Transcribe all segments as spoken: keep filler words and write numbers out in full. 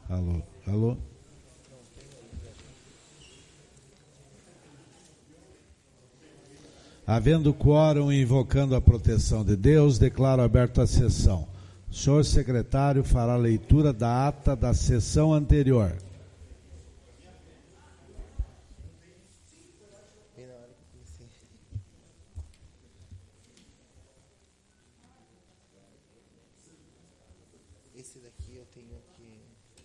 Alô, alô. Havendo quórum e invocando a proteção de Deus, declaro aberta a sessão. O senhor secretário fará a leitura da ata da sessão anterior. Esse daqui eu tenho que...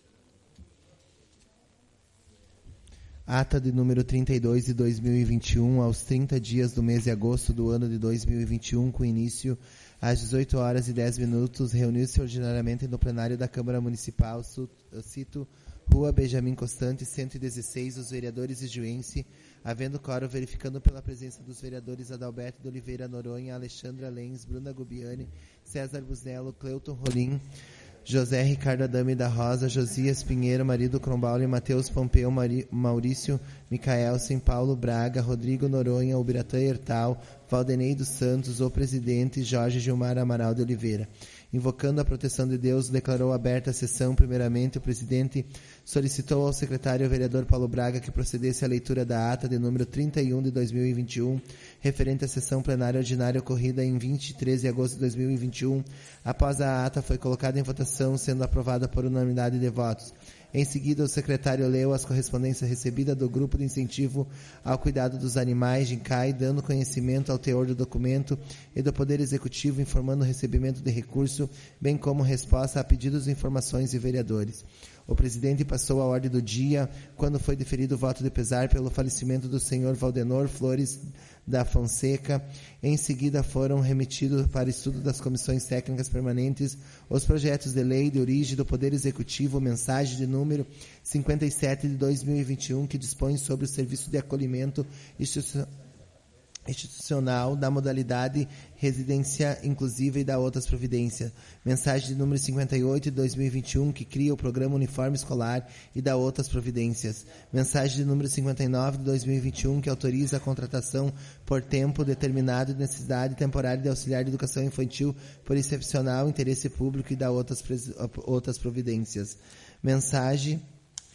Ata de número trinta e dois de dois mil e vinte e um, aos trinta dias do mês de agosto do ano de dois mil e vinte e um, com início às dezoito horas e dez minutos, reuniu-se ordinariamente no plenário da Câmara Municipal, cito, Rua Benjamin Constante, cento e dezesseis, os vereadores ijuense, havendo quórum, verificando pela presença dos vereadores Adalberto de Oliveira Noronha, Alexandra Lenz, Bruna Gubiani, César Busnello, Cleuton Rolim, José Ricardo Adame da Rosa, Josias Pinheiro, Marido Crombaule, Matheus Pompeu, Mari, Maurício Micaelsen, Paulo Braga, Rodrigo Noronha, Ubiratã Hertal, Valdenei dos Santos, o presidente Jorge Gilmar Amaral de Oliveira. Invocando a proteção de Deus, declarou aberta a sessão. Primeiramente, o presidente solicitou ao secretário vereador Paulo Braga que procedesse à leitura da ata de número trinta e um de dois mil e vinte e um, referente à sessão plenária ordinária ocorrida em vinte e três de agosto de dois mil e vinte e um. Após a ata, foi colocada em votação, sendo aprovada por unanimidade de votos. Em seguida, o secretário leu as correspondências recebidas do Grupo de Incentivo ao Cuidado dos Animais, GINCAI, dando conhecimento ao teor do documento, e do Poder Executivo informando o recebimento de recurso, bem como resposta a pedidos de informações de vereadores. O presidente passou a ordem do dia quando foi deferido o voto de pesar pelo falecimento do senhor Valdenor Flores da Fonseca. Em seguida, foram remetidos para estudo das comissões técnicas permanentes os projetos de lei de origem do Poder Executivo, mensagem de número cinquenta e sete de dois mil e vinte e um, que dispõe sobre o serviço de acolhimento institucional institucional da modalidade residência inclusiva e da outras providências. Mensagem de número cinquenta e oito de dois mil e vinte e um, que cria o programa Uniforme Escolar e da outras providências. Mensagem de número cinquenta e nove de dois mil e vinte e um, que autoriza a contratação por tempo determinado de necessidade temporária de auxiliar de educação infantil por excepcional interesse público e da outras, outras providências. Mensagem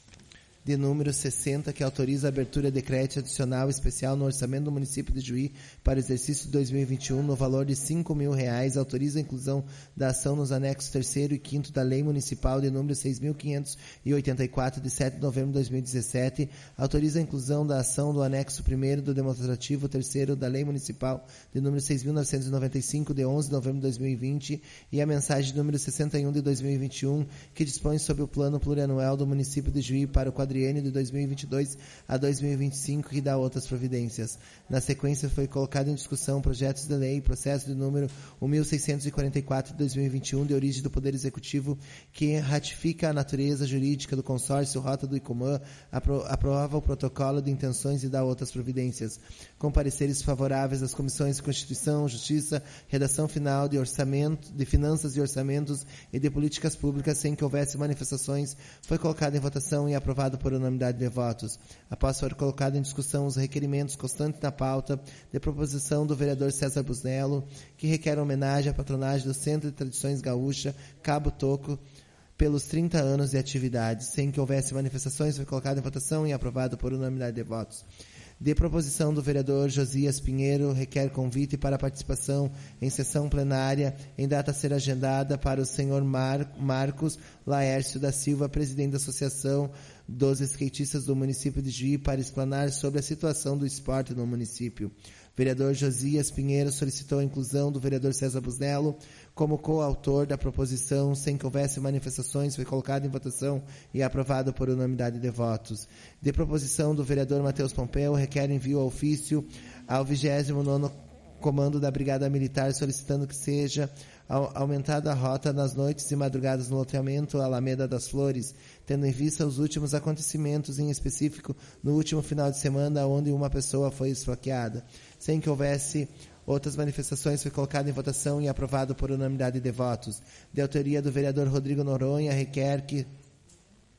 de número sessenta, que autoriza a abertura de crédito adicional especial no orçamento do município de Juí para o exercício de dois mil e vinte e um no valor de cinco mil reais, autoriza a inclusão da ação nos anexos terceiro e quinto da Lei Municipal de número seis mil quinhentos e oitenta e quatro, de sete de novembro de dois mil e dezessete, autoriza a inclusão da ação do anexo primeiro do demonstrativo terceiro da Lei Municipal de número seis mil novecentos e noventa e cinco, de onze de novembro de dois mil e vinte, e a mensagem de número sessenta e um de dois mil e vinte e um, que dispõe sobre o plano plurianual do município de Juí para o quadriênio de dois mil e vinte e dois a dois mil e vinte e cinco, e dá outras providências. Na sequência, foi colocado em discussão projetos de lei, processo de número mil seiscentos e quarenta e quatro de dois mil e vinte e um, de origem do Poder Executivo, que ratifica a natureza jurídica do consórcio Rota do Icumã, apro- aprova o protocolo de intenções e dá outras providências. Com pareceres favoráveis das comissões de Constituição, Justiça, redação final de orçamento, de finanças e orçamentos e de políticas públicas, sem que houvesse manifestações, foi colocado em votação e aprovado por unanimidade de votos. Após ser colocado em discussão os requerimentos constantes na pauta de proposição do vereador César Busnello, que requer homenagem à patronagem do Centro de Tradições Gaúcha, Cabo Toco, pelos trinta anos de atividade. Sem que houvesse manifestações, foi colocado em votação e aprovado por unanimidade de votos. De proposição do vereador Josias Pinheiro, requer convite para participação em sessão plenária em data a ser agendada para o senhor Mar- Marcos Laércio da Silva, presidente da Associação dos Skatistas do município de Juí, para explanar sobre a situação do esporte no município. O vereador Josias Pinheiro solicitou a inclusão do vereador César Busnello como coautor da proposição. Sem que houvesse manifestações, foi colocado em votação e aprovado por unanimidade de votos. De proposição do vereador Matheus Pompeu, requer envio ao ofício ao vigésimo nono Comando da Brigada Militar, solicitando que seja aumentada a rota nas noites e madrugadas no loteamento Alameda das Flores, tendo em vista os últimos acontecimentos, em específico no último final de semana, onde uma pessoa foi esfaqueada. Sem que houvesse outras manifestações, foi colocado em votação e aprovado por unanimidade de votos. De autoria do vereador Rodrigo Noronha, requer que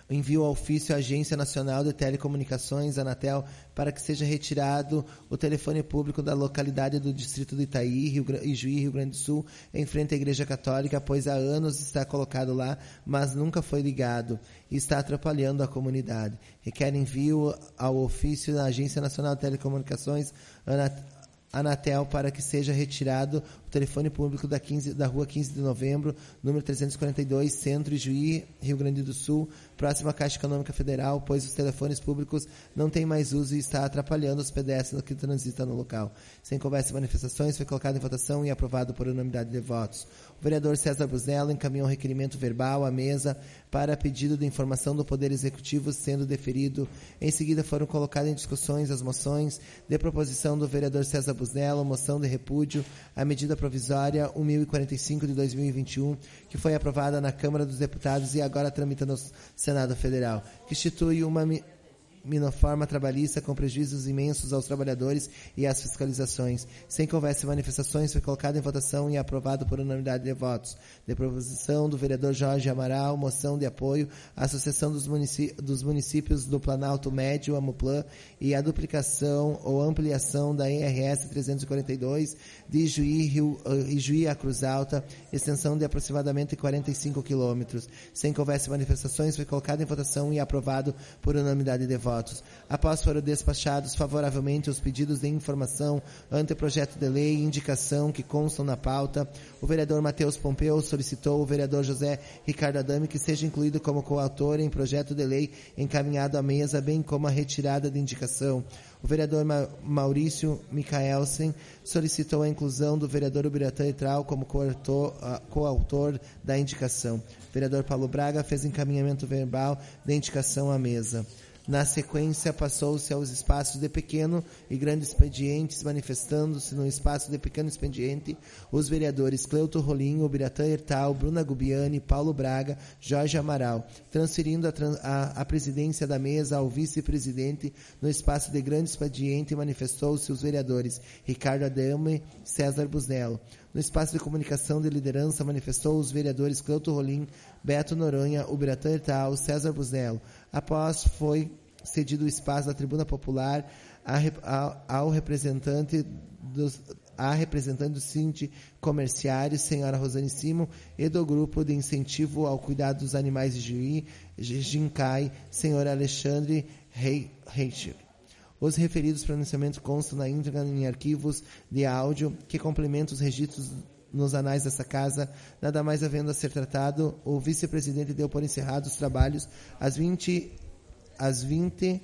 envio ao ofício à Agência Nacional de Telecomunicações, Anatel, para que seja retirado o telefone público da localidade do distrito do Itaí, Rio, Ijuí, Rio Grande do Sul, em frente à Igreja Católica, pois há anos está colocado lá, mas nunca foi ligado e está atrapalhando a comunidade. Requer envio ao ofício da Agência Nacional de Telecomunicações, Anatel, Anatel, para que seja retirado o telefone público da, quinze, da rua quinze de novembro, número trezentos e quarenta e dois, Centro, Ijuí, Rio Grande do Sul, próxima à Caixa Econômica Federal, pois os telefones públicos não têm mais uso e está atrapalhando os pedestres que transitam no local. Sem conversa e manifestações, foi colocado em votação e aprovado por unanimidade de votos. O vereador César Busnello encaminhou um requerimento verbal à mesa para pedido de informação do Poder Executivo sendo deferido. Em seguida foram colocadas em discussões as moções de proposição do vereador César Busnello, moção de repúdio à medida provisória mil e quarenta e cinco de dois mil e vinte e um, que foi aprovada na Câmara dos Deputados e agora tramita no Senado Federal, que institui uma minoforma trabalhista com prejuízos imensos aos trabalhadores e às fiscalizações. Sem conversa e manifestações, foi colocado em votação e aprovado por unanimidade de votos. De proposição do vereador Jorge Amaral, moção de apoio à Associação dos, Munici- dos Municípios do Planalto Médio, AMUPLAN, e a duplicação ou ampliação da E R S trezentos e quarenta e dois de Ijuí, Rio, uh, Ijuí a Cruz Alta, extensão de aproximadamente quarenta e cinco quilômetros. Sem conversa e manifestações, foi colocado em votação e aprovado por unanimidade de votos. Votos. Após foram despachados favoravelmente os pedidos de informação, anteprojeto de lei e indicação que constam na pauta, o vereador Matheus Pompeu solicitou o vereador José Ricardo Adame que seja incluído como coautor em projeto de lei encaminhado à mesa, bem como a retirada de indicação. O vereador Ma- Maurício Micaelsen solicitou a inclusão do vereador Ubiratã Etral como coautor, uh, coautor da indicação. O vereador Paulo Braga fez encaminhamento verbal de indicação à mesa. Na sequência, passou-se aos espaços de pequeno e grande expedientes, manifestando-se no espaço de pequeno expediente os vereadores Cleuto Rolim, Ubiratã Ertal, Bruna Gubiani, Paulo Braga, Jorge Amaral, transferindo a, a, a presidência da mesa ao vice-presidente. No espaço de grande expediente, manifestou-se os vereadores Ricardo Adame, César Busnello. No espaço de comunicação de liderança, manifestou os vereadores Cleuto Rolim, Beto Noronha, Ubiratã Ertal, César Busnello. Após foi cedido o espaço da tribuna popular a, a, ao representante dos, a representante do Síndico Comerciário, senhora Rosane Simon, e do grupo de incentivo ao cuidado dos animais de Juí, Gincai, senhor Alexandre Reichel. Os referidos pronunciamentos constam na íntegra em arquivos de áudio que complementam os registros nos anais dessa casa. Nada mais havendo a ser tratado, o vice-presidente deu por encerrados os trabalhos às vinte, às vinte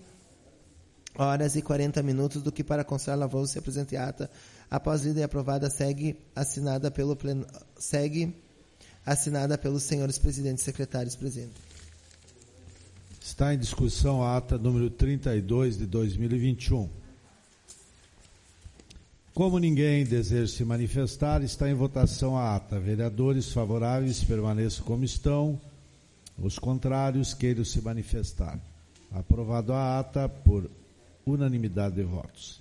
horas e quarenta minutos, do que para constar lavou-se a presente ata. Após lida e aprovada, segue assinada pelo plen... segue assinada pelos senhores presidentes e secretários presentes. Está em discussão a ata número trinta e dois de dois mil e vinte e um. Como ninguém deseja se manifestar, está em votação a ata. Vereadores favoráveis permaneçam como estão. Os contrários queiram se manifestar. Aprovado a ata por unanimidade de votos.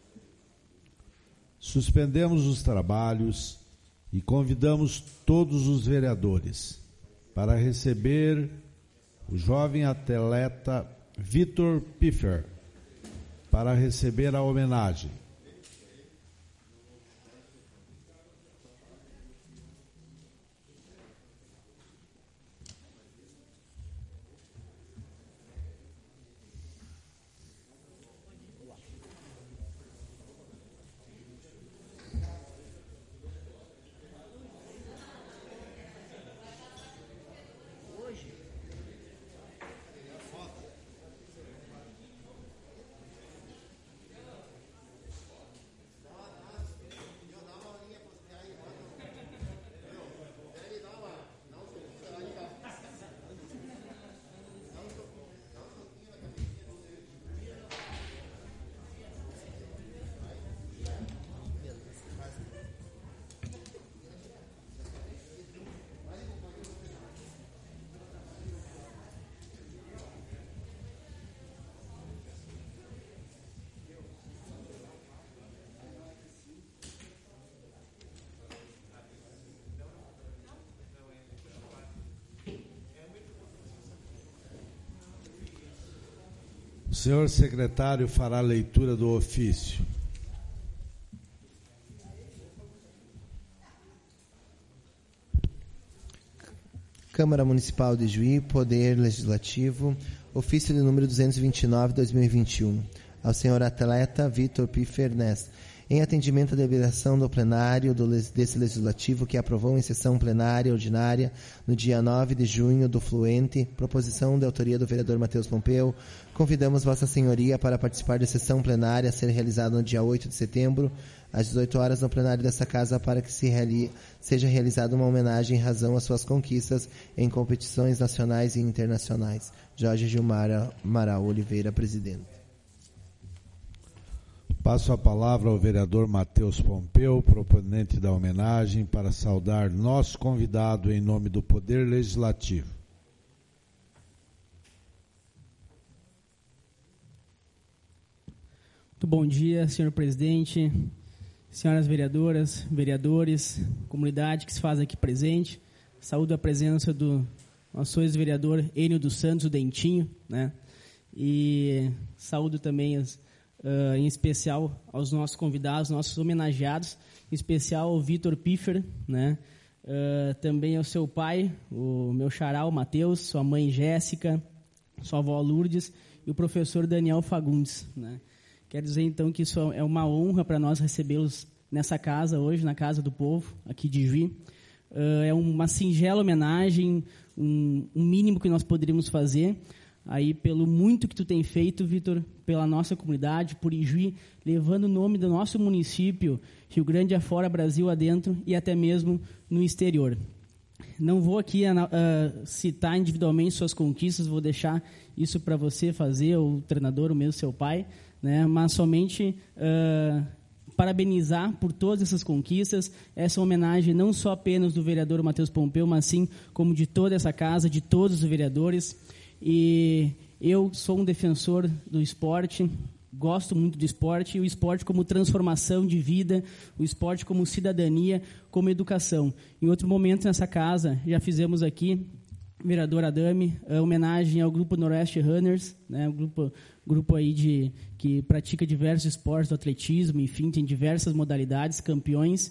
Suspendemos os trabalhos e convidamos todos os vereadores para receber o jovem atleta Vitor Piffer, para receber a homenagem. senhor secretário fará a leitura do ofício. Câmara Municipal de Juí, Poder Legislativo, ofício de número duzentos e vinte e nove, dois mil e vinte e um, ao senhor atleta Vitor Piffer Ness, em atendimento à deliberação do plenário do, desse legislativo que aprovou em sessão plenária ordinária no dia nove de junho do fluente, proposição de autoria do vereador Matheus Pompeu, convidamos Vossa Senhoria para participar da sessão plenária a ser realizada no dia oito de setembro, às dezoito horas, no plenário desta Casa, para que se reali- seja realizada uma homenagem em razão às suas conquistas em competições nacionais e internacionais. Jorge Gilmar Amaral Oliveira, presidente. Passo a palavra ao vereador Matheus Pompeu, proponente da homenagem, para saudar nosso convidado em nome do Poder Legislativo. Muito bom dia, senhor presidente, senhoras vereadoras, vereadores, comunidade que se faz aqui presente. Saúdo a presença do nosso ex-vereador Enio dos Santos, o Dentinho, né? E saúdo também, as, uh, em especial, aos nossos convidados, nossos homenageados, em especial ao Vitor Piffer, né? Uh, também ao seu pai, o meu xará, o Matheus, sua mãe Jéssica, sua avó Lourdes e o professor Daniel Fagundes, né? Quero dizer, então, que isso é uma honra para nós recebê-los nessa casa hoje, na Casa do Povo, aqui de Juí. Uh, é uma singela homenagem, um, um mínimo que nós poderíamos fazer, aí pelo muito que tu tem feito, Vitor, pela nossa comunidade, por Juí, levando o nome do nosso município, Rio Grande afora, Brasil adentro e até mesmo no exterior. Não vou aqui uh, citar individualmente suas conquistas, vou deixar isso para você fazer, o treinador, o mesmo seu pai, né? Mas somente uh, parabenizar por todas essas conquistas, essa homenagem não só apenas do vereador Matheus Pompeu, mas sim como de toda essa casa, de todos os vereadores. E eu sou um defensor do esporte, gosto muito do esporte, e o esporte como transformação de vida, o esporte como cidadania, como educação. Em outro momento nessa casa, já fizemos aqui, vereador Adame, a homenagem ao Grupo Noroeste Runners, né, um grupo, grupo aí de, que pratica diversos esportes do atletismo, enfim, tem diversas modalidades, campeões,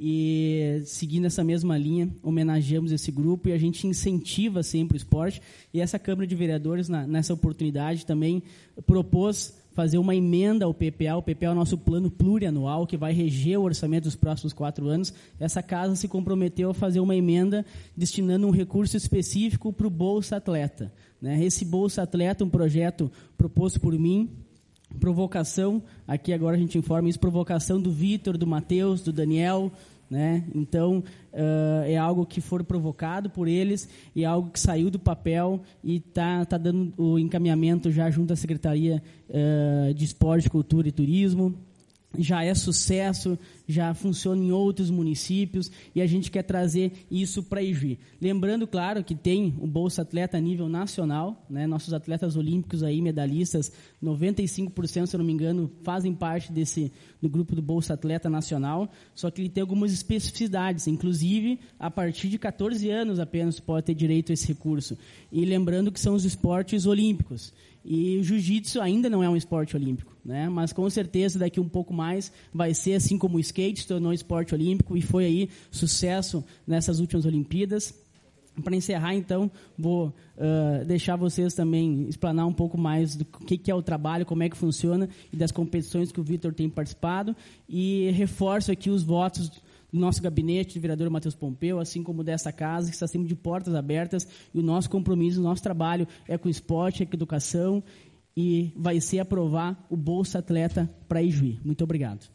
e seguindo essa mesma linha, homenageamos esse grupo e a gente incentiva sempre o esporte. E essa Câmara de Vereadores, na, nessa oportunidade, também propôs fazer uma emenda ao P P A. O P P A é o nosso plano plurianual, que vai reger o orçamento dos próximos quatro anos. Essa casa se comprometeu a fazer uma emenda destinando um recurso específico para o Bolsa Atleta, né? Esse Bolsa Atleta, um projeto proposto por mim, provocação, aqui agora a gente informa isso, provocação do Vitor, do Matheus, do Daniel, né? Então, uh, é algo que foi provocado por eles e é algo que saiu do papel e está tá dando o encaminhamento já junto à Secretaria uh, de Esporte, Cultura e Turismo. Já é sucesso, já funciona em outros municípios e a gente quer trazer isso para Ijuí. Lembrando, claro, que tem o Bolsa Atleta a nível nacional, né? Nossos atletas olímpicos aí, medalhistas, noventa e cinco por cento, se eu não me engano, fazem parte desse, do grupo do Bolsa Atleta Nacional, só que ele tem algumas especificidades, inclusive a partir de catorze anos apenas pode ter direito a esse recurso. E lembrando que são os esportes olímpicos. E o jiu-jitsu ainda não é um esporte olímpico, né? Mas com certeza daqui um pouco mais vai ser, assim como o skate se tornou esporte olímpico e foi aí sucesso nessas últimas Olimpíadas. Para encerrar, então, vou uh, deixar vocês também explanar um pouco mais do que, que é o trabalho, como é que funciona e das competições que o Vitor tem participado. E reforço aqui os votos do nosso gabinete, do vereador Matheus Pompeu, assim como dessa casa, que está sempre de portas abertas, e o nosso compromisso, o nosso trabalho é com o esporte, é com a educação, e vai ser aprovar o Bolsa Atleta para Ijuí. Muito obrigado.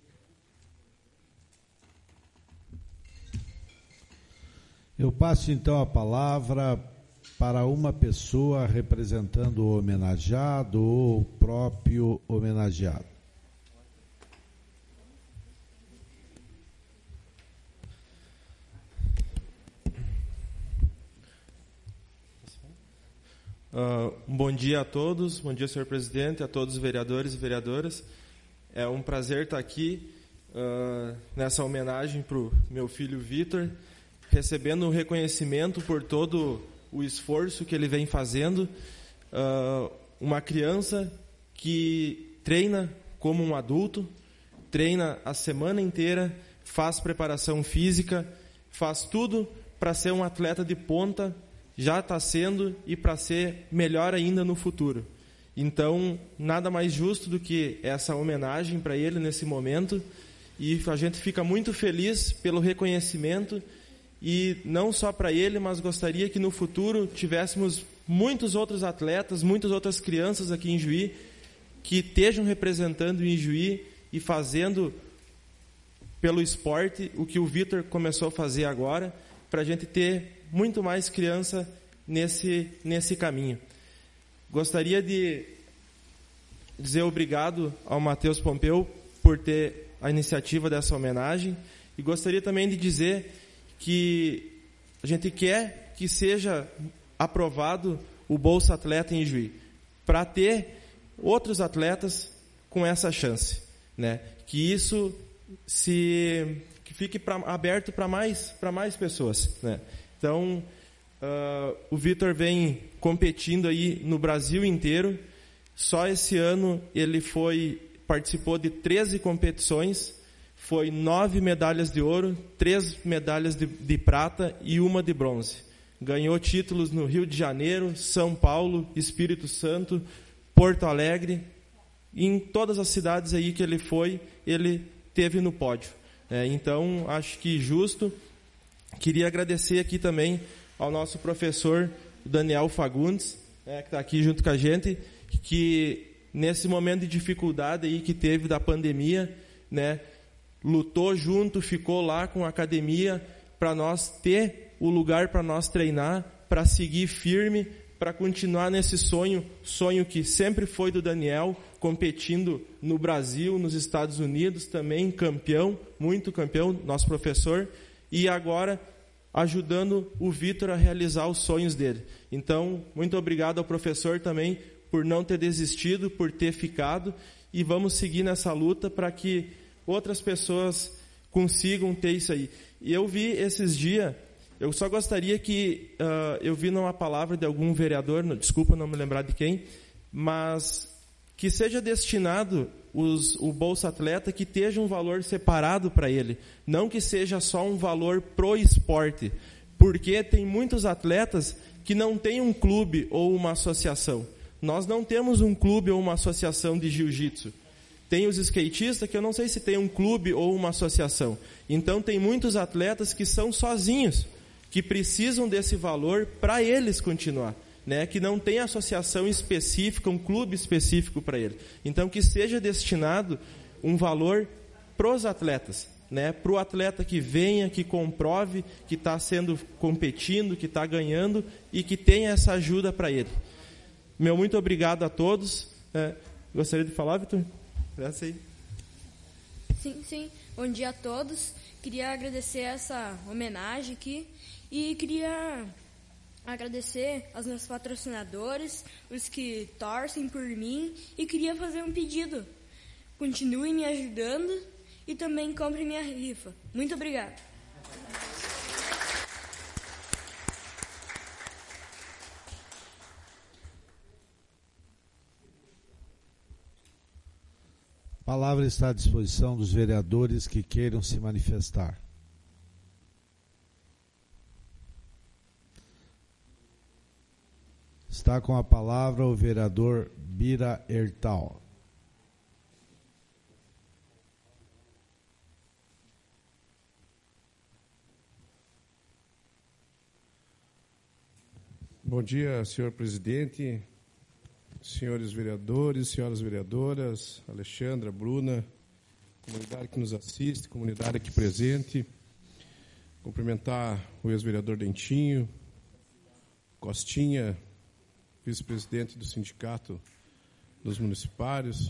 Eu passo, então, a palavra para uma pessoa representando o homenageado ou o próprio homenageado. Uh, um bom dia a todos, bom dia, senhor presidente, a todos os vereadores e vereadoras. É um prazer estar aqui uh, nessa homenagem para o meu filho Vitor, recebendo um reconhecimento por todo o esforço que ele vem fazendo. Uh, uma criança que treina como um adulto, treina a semana inteira, faz preparação física, faz tudo para ser um atleta de ponta, já está sendo, e para ser melhor ainda no futuro. Então, nada mais justo do que essa homenagem para ele nesse momento, e a gente fica muito feliz pelo reconhecimento, e não só para ele, mas gostaria que no futuro tivéssemos muitos outros atletas, muitas outras crianças aqui em Juí, que estejam representando em Juí e fazendo pelo esporte o que o Vitor começou a fazer agora, para a gente ter muito mais criança nesse, nesse caminho. Gostaria de dizer obrigado ao Matheus Pompeu por ter a iniciativa dessa homenagem, e gostaria também de dizer que a gente quer que seja aprovado o Bolsa Atleta em Juí, para ter outros atletas com essa chance, né? Que isso se que fique pra, aberto para mais para mais pessoas, né? Então, uh, o Vitor vem competindo aí no Brasil inteiro. Só esse ano ele foi participou de treze competições, foi nove medalhas de ouro, três medalhas de, de prata e uma de bronze. Ganhou títulos no Rio de Janeiro, São Paulo, Espírito Santo, Porto Alegre. Em todas as cidades aí que ele foi, ele teve no pódio. É, então, acho que justo. Queria agradecer aqui também ao nosso professor Daniel Fagundes, é, que está aqui junto com a gente, que nesse momento de dificuldade aí que teve da pandemia, né, lutou junto, ficou lá com a academia para nós ter o lugar para nós treinar, para seguir firme, para continuar nesse sonho, sonho que sempre foi do Daniel, competindo no Brasil, nos Estados Unidos também, campeão, muito campeão, nosso professor, e agora ajudando o Vitor a realizar os sonhos dele. Então, muito obrigado ao professor também por não ter desistido, por ter ficado, e vamos seguir nessa luta para que outras pessoas consigam ter isso aí. E eu vi esses dias, eu só gostaria que, uh, eu vi numa palavra de algum vereador, não, desculpa não me lembrar de quem, mas que seja destinado os, o Bolsa Atleta, que esteja um valor separado para ele, não que seja só um valor pro esporte, porque tem muitos atletas que não têm um clube ou uma associação. Nós não temos um clube ou uma associação de jiu-jitsu. Tem os skatistas, que eu não sei se tem um clube ou uma associação. Então, tem muitos atletas que são sozinhos, que precisam desse valor para eles continuar, né? Que não tem associação específica, um clube específico para ele. Então, que seja destinado um valor para os atletas, né? Para o atleta que venha, que comprove que está sendo competindo, que está ganhando e que tenha essa ajuda para ele. Meu muito obrigado a todos. É, gostaria de falar, Vitor? Graças aí. Sim, sim. Bom dia a todos. Queria agradecer essa homenagem aqui e queria agradecer aos meus patrocinadores, os que torcem por mim, e queria fazer um pedido. Continuem me ajudando e também comprem minha rifa. Muito obrigado. A palavra está à disposição dos vereadores que queiram se manifestar. Está com a palavra o vereador Bira Ertal. Bom dia, senhor presidente, senhores vereadores, senhoras vereadoras, Alexandra, Bruna, comunidade que nos assiste, comunidade aqui presente. Cumprimentar o ex-vereador Dentinho, Costinha, vice-presidente do Sindicato dos Municipários.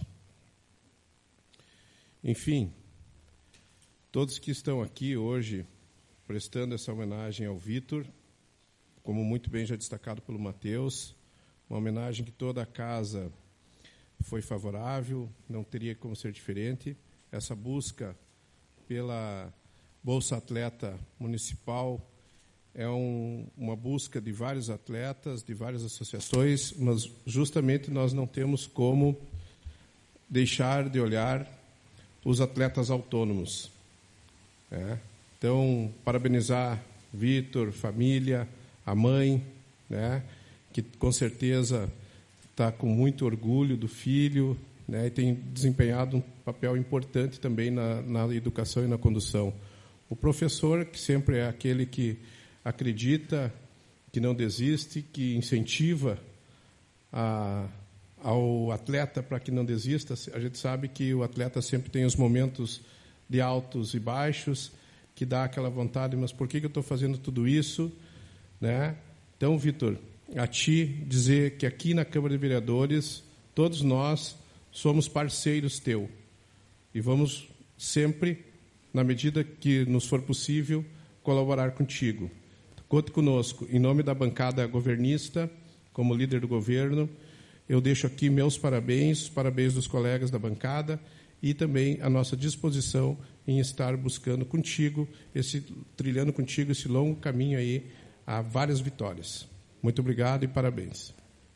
Enfim, todos que estão aqui hoje prestando essa homenagem ao Vitor, como muito bem já destacado pelo Matheus, uma homenagem que toda a casa foi favorável, não teria como ser diferente. Essa busca pela Bolsa Atleta Municipal é um, uma busca de vários atletas, de várias associações, mas justamente nós não temos como deixar de olhar os atletas autônomos. Né? Então, parabenizar Vitor, família, a mãe, né? Que com certeza está com muito orgulho do filho, né? E tem desempenhado um papel importante também na, na educação e na condução. O professor, que sempre é aquele que acredita, que não desiste, que incentiva a, ao atleta para que não desista. A gente sabe que o atleta sempre tem os momentos de altos e baixos, que dá aquela vontade, mas por que, que eu estou fazendo tudo isso? Né? Então, Vitor, a ti dizer que aqui na Câmara de Vereadores, todos nós somos parceiros teu. E vamos sempre, na medida que nos for possível, colaborar contigo. Conte conosco. Em nome da bancada governista, como líder do governo, eu deixo aqui meus parabéns, os parabéns dos colegas da bancada e também a nossa disposição em estar buscando contigo, esse, trilhando contigo esse longo caminho aí a várias vitórias. Muito obrigado e parabéns.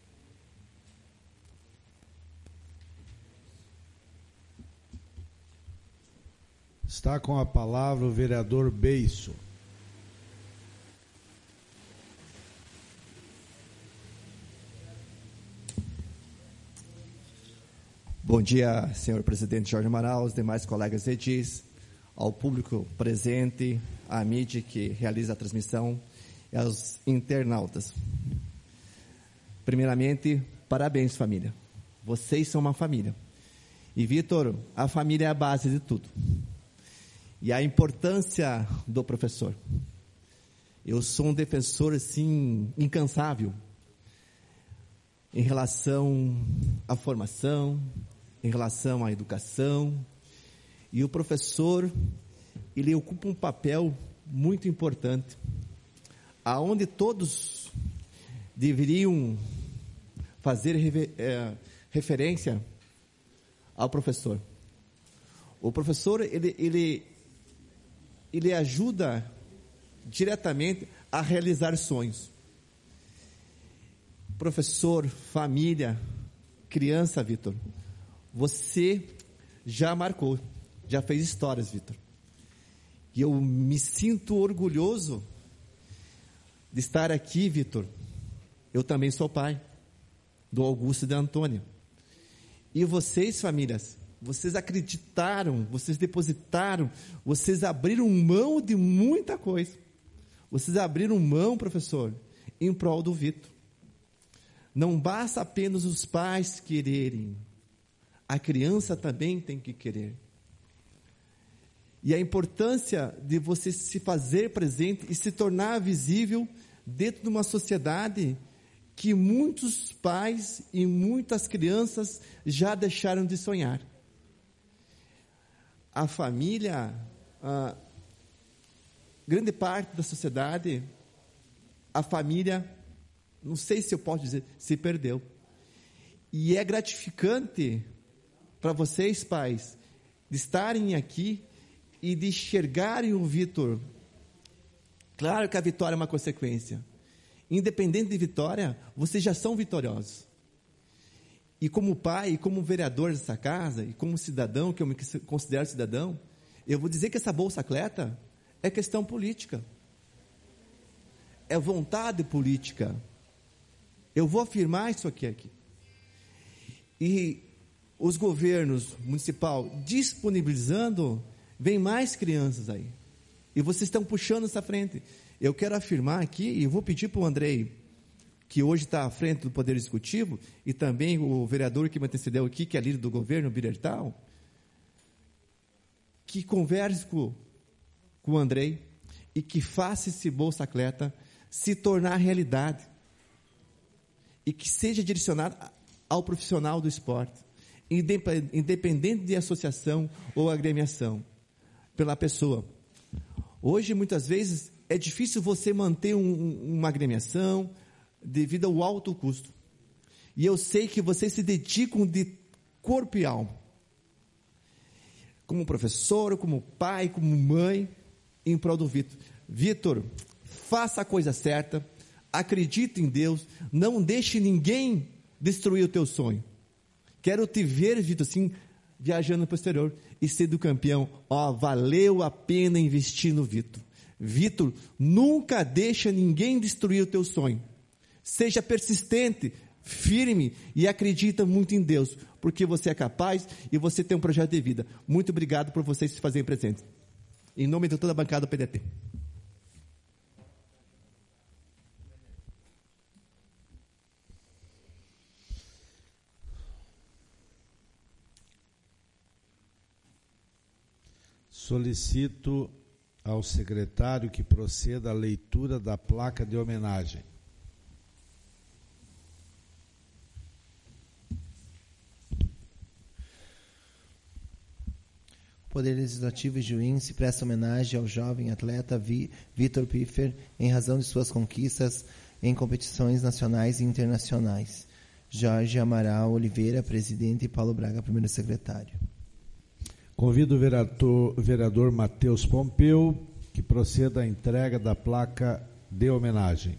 Está com a palavra o vereador Beiso. Bom dia, senhor presidente Jorge Amaral, os demais colegas edis, ao público presente, à mídia que realiza a transmissão e aos internautas. Primeiramente, parabéns, família. Vocês são uma família. E, Vitor, a família é a base de tudo. E a importância do professor. Eu sou um defensor, assim, incansável em relação à formação, em relação à educação. E o professor, ele ocupa um papel muito importante, aonde todos deveriam fazer é, referência ao professor. O professor, ele, ele, ele ajuda diretamente a realizar sonhos. Professor, família, criança, Vitor, você já marcou, já fez histórias, Vitor. E eu me sinto orgulhoso de estar aqui, Vitor. Eu também sou pai do Augusto e da Antônia. E vocês, famílias, vocês acreditaram, vocês depositaram, vocês abriram mão de muita coisa. Vocês abriram mão, professor, em prol do Vitor. Não basta apenas os pais quererem. A criança também tem que querer. E a importância de você se fazer presente e se tornar visível dentro de uma sociedade que muitos pais e muitas crianças já deixaram de sonhar. A família, a grande parte da sociedade, a família, não sei se eu posso dizer, se perdeu. E é gratificante para vocês, pais, de estarem aqui e de enxergarem o Vitor. Claro que a vitória é uma consequência. Independente de vitória, vocês já são vitoriosos. E como pai, e como vereador dessa casa, e como cidadão, que eu me considero cidadão, eu vou dizer que essa Bolsa Atleta é questão política. É vontade política. Eu vou afirmar isso aqui. aqui. E os governos municipal disponibilizando, vem mais crianças aí. E vocês estão puxando essa frente. Eu quero afirmar aqui, e vou pedir para o Andrei, que hoje está à frente do Poder Executivo, e também o vereador que me antecedeu aqui, que é líder do governo, o Birertal, que converse com, com o Andrei e que faça esse Bolsa Atleta se tornar realidade. E que seja direcionado ao profissional do esporte, independente de associação ou agremiação, pela pessoa. Hoje, muitas vezes, é difícil você manter um, uma agremiação devido ao alto custo. E eu sei que vocês se dedicam de corpo e alma. Como professor, como pai, como mãe, em prol do Vitor. Vitor, faça a coisa certa, acredite em Deus, não deixe ninguém destruir o teu sonho. Quero te ver, Vitor, assim, viajando para o exterior e ser do campeão. Ó, valeu a pena investir no Vitor. Vitor, nunca deixa ninguém destruir o teu sonho. Seja persistente, firme e acredita muito em Deus, porque você é capaz e você tem um projeto de vida. Muito obrigado por vocês se fazerem presentes. Em nome de toda a bancada do P D T. Solicito ao secretário que proceda à leitura da placa de homenagem. O Poder Legislativo e Juiz presta homenagem ao jovem atleta Vitor Piffer em razão de suas conquistas em competições nacionais e internacionais. Jorge Amaral Oliveira, presidente, e Paulo Braga, primeiro secretário. Convido o vereador, vereador Matheus Pompeu que proceda à entrega da placa de homenagem.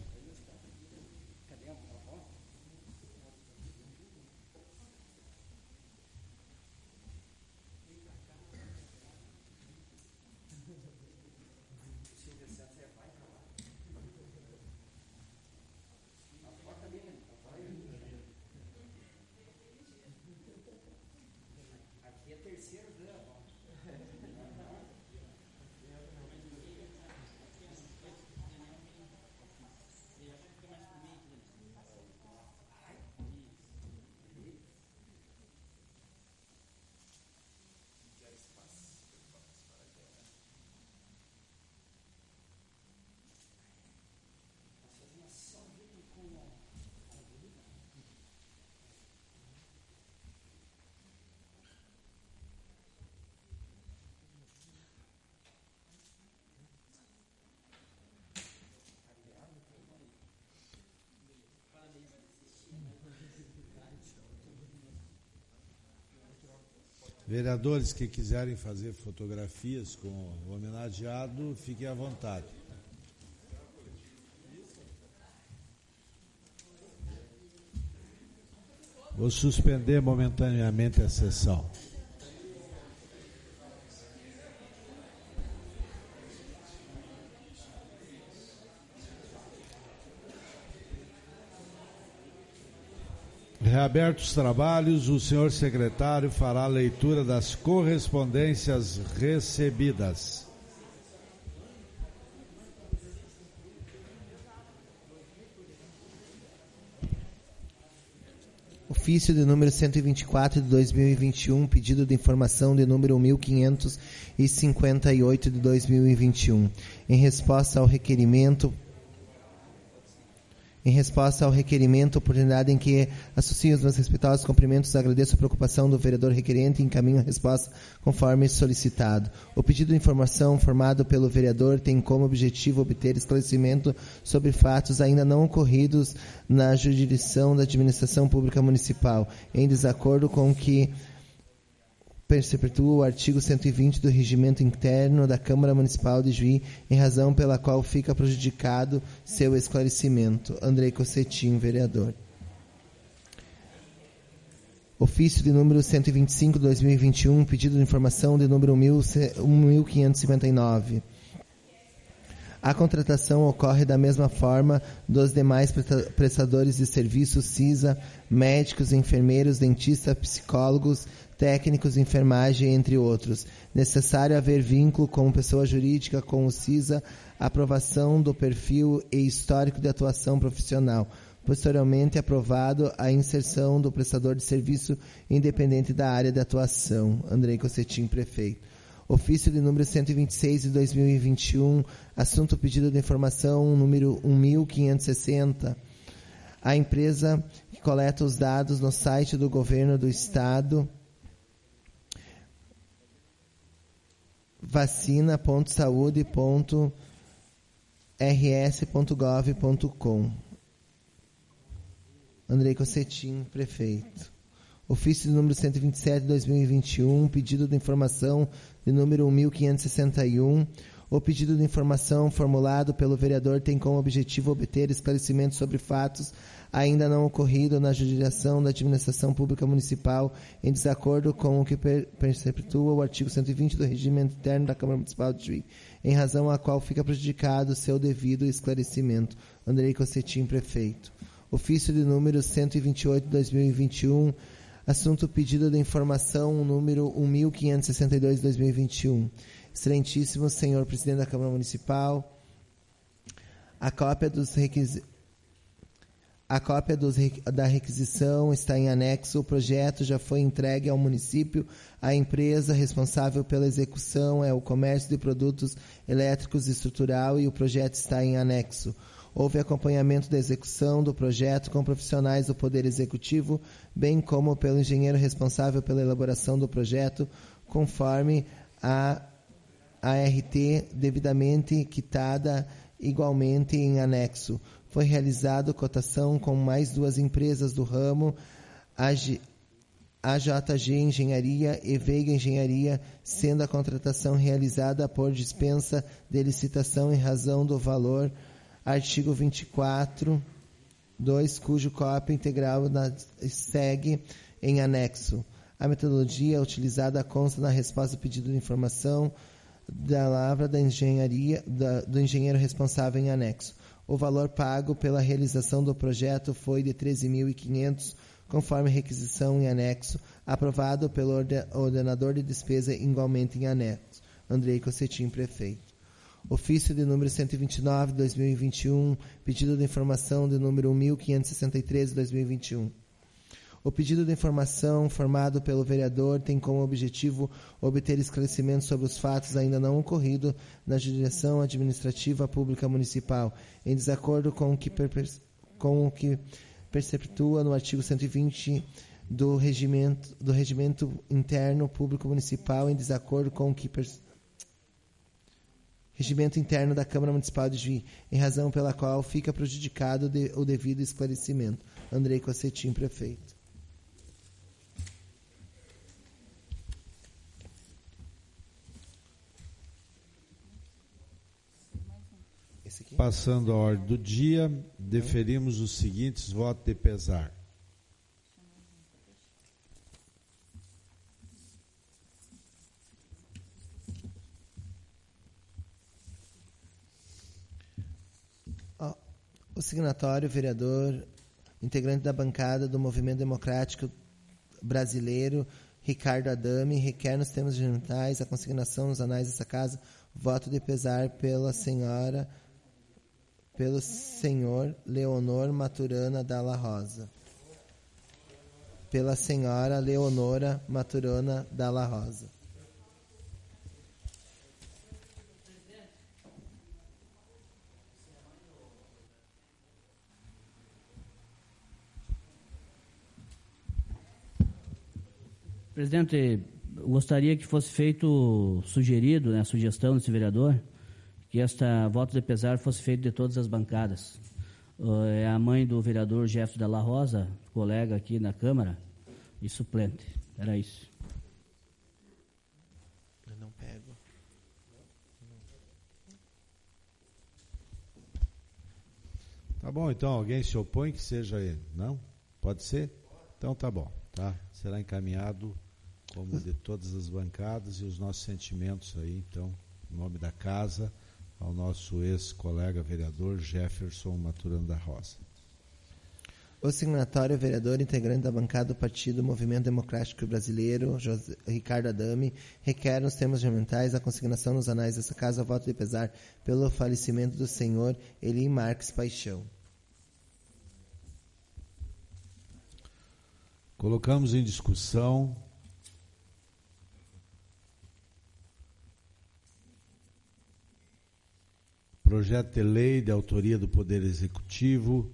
Vereadores que quiserem fazer fotografias com o homenageado, fiquem à vontade. Vou suspender momentaneamente a sessão. Reabertos os trabalhos, o senhor secretário fará a leitura das correspondências recebidas. Ofício de número cento e vinte e quatro de dois mil e vinte e um, pedido de informação de número mil quinhentos e cinquenta e oito de dois mil e vinte e um. Em resposta ao requerimento Em resposta ao requerimento, oportunidade em que associo os meus respeitosos cumprimentos, agradeço a preocupação do vereador requerente e encaminho a resposta conforme solicitado. O pedido de informação formado pelo vereador tem como objetivo obter esclarecimento sobre fatos ainda não ocorridos na jurisdição da administração pública municipal, em desacordo com o que perpetua o artigo cento e vinte do Regimento Interno da Câmara Municipal de Juí, em razão pela qual fica prejudicado seu esclarecimento. Andrei Cossetin, vereador. Ofício de número cento e vinte e cinco de dois mil e vinte e um, pedido de informação de número mil quinhentos e cinquenta e nove. A contratação ocorre da mesma forma dos demais prestadores de serviços CISA, médicos, enfermeiros, dentistas, psicólogos, técnicos de enfermagem, entre outros. Necessário haver vínculo com pessoa jurídica com o CISA, aprovação do perfil e histórico de atuação profissional. Posteriormente, aprovado a inserção do prestador de serviço independente da área de atuação. Andrei Cossetin, prefeito. Ofício de número cento e vinte e seis de dois mil e vinte e um, assunto pedido de informação número mil quinhentos e sessenta. A empresa que coleta os dados no site do governo do Estado, vacina ponto saúde ponto r s ponto gov ponto com. Andrei Cossetin, prefeito. Ofício de número cento e vinte e sete de dois mil e vinte e um, pedido de informação de número mil quinhentos e sessenta e um, O pedido de informação formulado pelo vereador tem como objetivo obter esclarecimentos sobre fatos ainda não ocorridos na jurisdição da administração pública municipal, em desacordo com o que per- perceptua o artigo cento e vinte do Regimento Interno da Câmara Municipal de Juí, em razão a qual fica prejudicado seu devido esclarecimento. Andrei Cossetim, prefeito. Ofício de número cento e vinte e oito de dois mil e vinte e um, assunto pedido de informação número mil quinhentos e sessenta e dois de dois mil e vinte e um. Excelentíssimo senhor presidente da Câmara Municipal, a cópia dos requisitos A cópia dos, da requisição está em anexo. O projeto já foi entregue ao município. A empresa responsável pela execução é o Comércio de Produtos Elétricos Estrutural e o projeto está em anexo. Houve acompanhamento da execução do projeto com profissionais do Poder Executivo, bem como pelo engenheiro responsável pela elaboração do projeto, conforme a A R T devidamente quitada, igualmente em anexo. Foi realizada cotação com mais duas empresas do ramo, a J G Engenharia e Veiga Engenharia, sendo a contratação realizada por dispensa de licitação em razão do valor, artigo vinte e quatro, dois, cujo cópia integral na, segue em anexo. A metodologia utilizada consta na resposta ao pedido de informação da palavra da engenharia, da, do engenheiro responsável em anexo. O valor pago pela realização do projeto foi de treze mil e quinhentos reais, conforme requisição em anexo, aprovado pelo ordenador de despesa igualmente em anexo. Andrei Cossetim, prefeito. Ofício de número cento e vinte e nove de dois mil e vinte e um, pedido de informação de número mil quinhentos e sessenta e três de dois mil e vinte e um. O pedido de informação formado pelo vereador tem como objetivo obter esclarecimentos sobre os fatos ainda não ocorridos na jurisdição administrativa pública municipal, em desacordo com o que, per, com o que perceptua no artigo cento e vinte do regimento, do regimento interno público municipal, em desacordo com o que per, regimento interno da Câmara Municipal de Juí, em razão pela qual fica prejudicado de, o devido esclarecimento. Andrei Cossetim, prefeito. Passando a ordem do dia, deferimos os seguintes votos de pesar. Oh, o signatório, vereador, integrante da bancada do Movimento Democrático Brasileiro, Ricardo Adame, requer nos termos regimentais a consignação nos anais dessa casa, voto de pesar pela senhora... pelo senhor Leonor Maturana Dalla Rosa. Pela senhora Leonora Maturana Dalla Rosa. Presidente, gostaria que fosse feito, sugerido, né, a sugestão desse vereador, que esta voto de pesar fosse feito de todas as bancadas. Uh, é a mãe do vereador Jefferson Dalla Rosa, colega aqui na Câmara, e suplente. Era isso. Eu não pego. Tá bom, então, alguém se opõe que seja ele? Não? Pode ser? Então tá bom. Tá? Será encaminhado como de todas as bancadas e os nossos sentimentos aí, então, em nome da casa, ao nosso ex-colega vereador Jefferson Maturana da Rosa. O signatório, vereador integrante da bancada do Partido Movimento Democrático Brasileiro, José, Ricardo Adame, requer nos termos regimentais a consignação nos anais dessa casa, voto de pesar pelo falecimento do senhor Eli Marques Paixão. Colocamos em discussão projeto de lei de autoria do Poder Executivo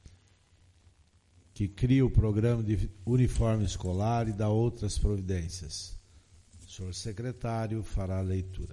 que cria o programa de uniforme escolar e dá outras providências. O senhor secretário fará a leitura.